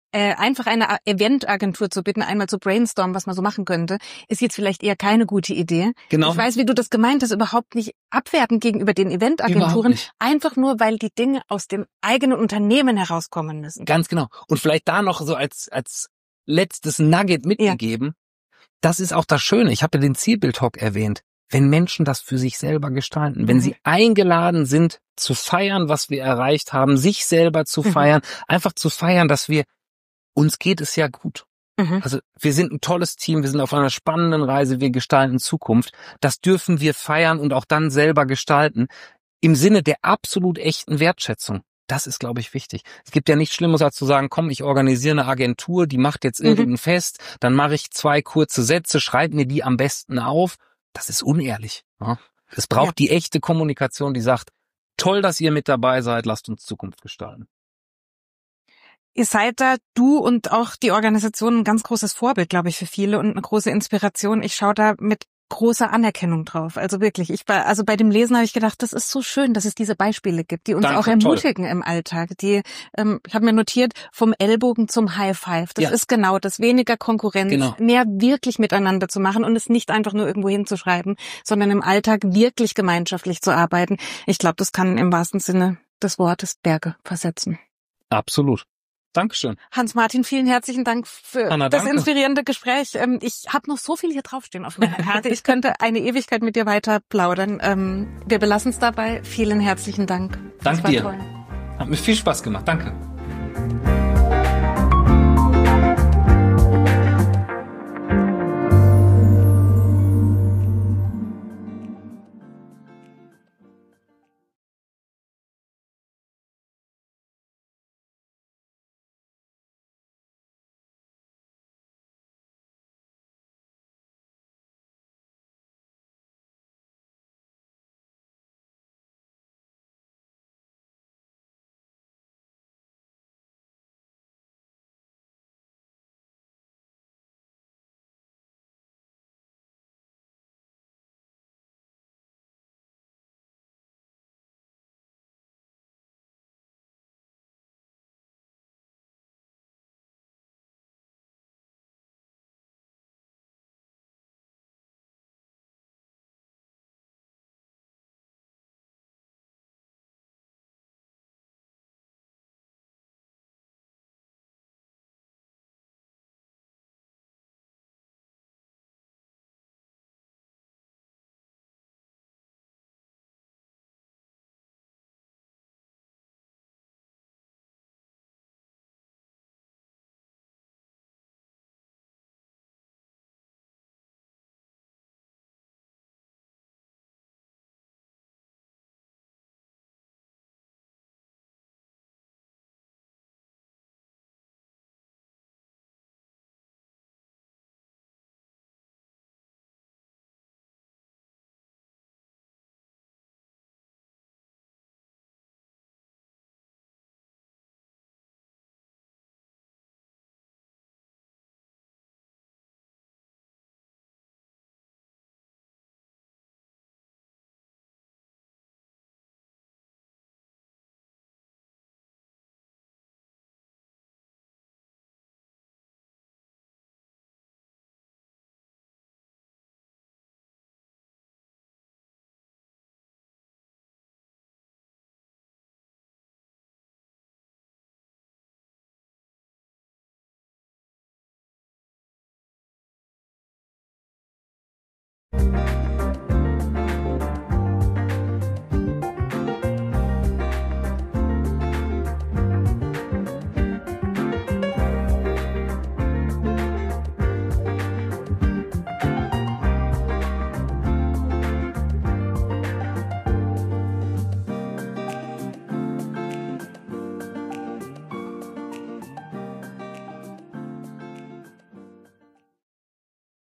äh, einfach eine Eventagentur zu bitten, einmal zu brainstormen, was man so machen könnte, ist jetzt vielleicht eher keine gute Idee. Genau. Ich weiß, wie du das gemeint hast, überhaupt nicht abwertend gegenüber den Eventagenturen, einfach nur, weil die Dinge aus dem eigenen Unternehmen herauskommen müssen. Ganz genau. Und vielleicht da noch so als als letztes Nugget mitgegeben. Ja. Das ist auch das Schöne. Ich habe ja den Zielbild-Talk erwähnt. Wenn Menschen das für sich selber gestalten, mhm. wenn sie eingeladen sind, zu feiern, was wir erreicht haben, sich selber zu mhm. feiern, einfach zu feiern, dass wir, uns geht es ja gut. Mhm. Also wir sind ein tolles Team, wir sind auf einer spannenden Reise, wir gestalten Zukunft. Das dürfen wir feiern und auch dann selber gestalten, im Sinne der absolut echten Wertschätzung. Das ist, glaube ich, wichtig. Es gibt ja nichts Schlimmes, als zu sagen, komm, ich organisiere eine Agentur, die macht jetzt irgendein mhm. Fest, dann mache ich zwei kurze Sätze, schreib mir die am besten auf. Das ist unehrlich. Ja? Es braucht ja. die echte Kommunikation, die sagt, toll, dass ihr mit dabei seid, lasst uns Zukunft gestalten. Ihr seid da, du und auch die Organisation, ein ganz großes Vorbild, glaube ich, für viele und eine große Inspiration. Ich schaue da mit großer Anerkennung drauf. Also wirklich, ich war, also bei dem Lesen habe ich gedacht, das ist so schön, dass es diese Beispiele gibt, die uns Danke, auch ermutigen toll. Im Alltag. Die, ähm, ich habe mir notiert, vom Ellbogen zum High Five. Das ja. ist genau das, weniger Konkurrenz, genau. mehr wirklich miteinander zu machen und es nicht einfach nur irgendwo hinzuschreiben, sondern im Alltag wirklich gemeinschaftlich zu arbeiten. Ich glaube, das kann im wahrsten Sinne des Wortes Berge versetzen. Absolut. Dankeschön. Hans-Martin, vielen herzlichen Dank für Anna, das danke. inspirierende Gespräch. Ich habe noch so viel hier draufstehen auf meiner Karte. Ich könnte eine Ewigkeit mit dir weiter plaudern. Wir belassen es dabei. Vielen herzlichen Dank. Danke dir. Toll. Hat mir viel Spaß gemacht. Danke.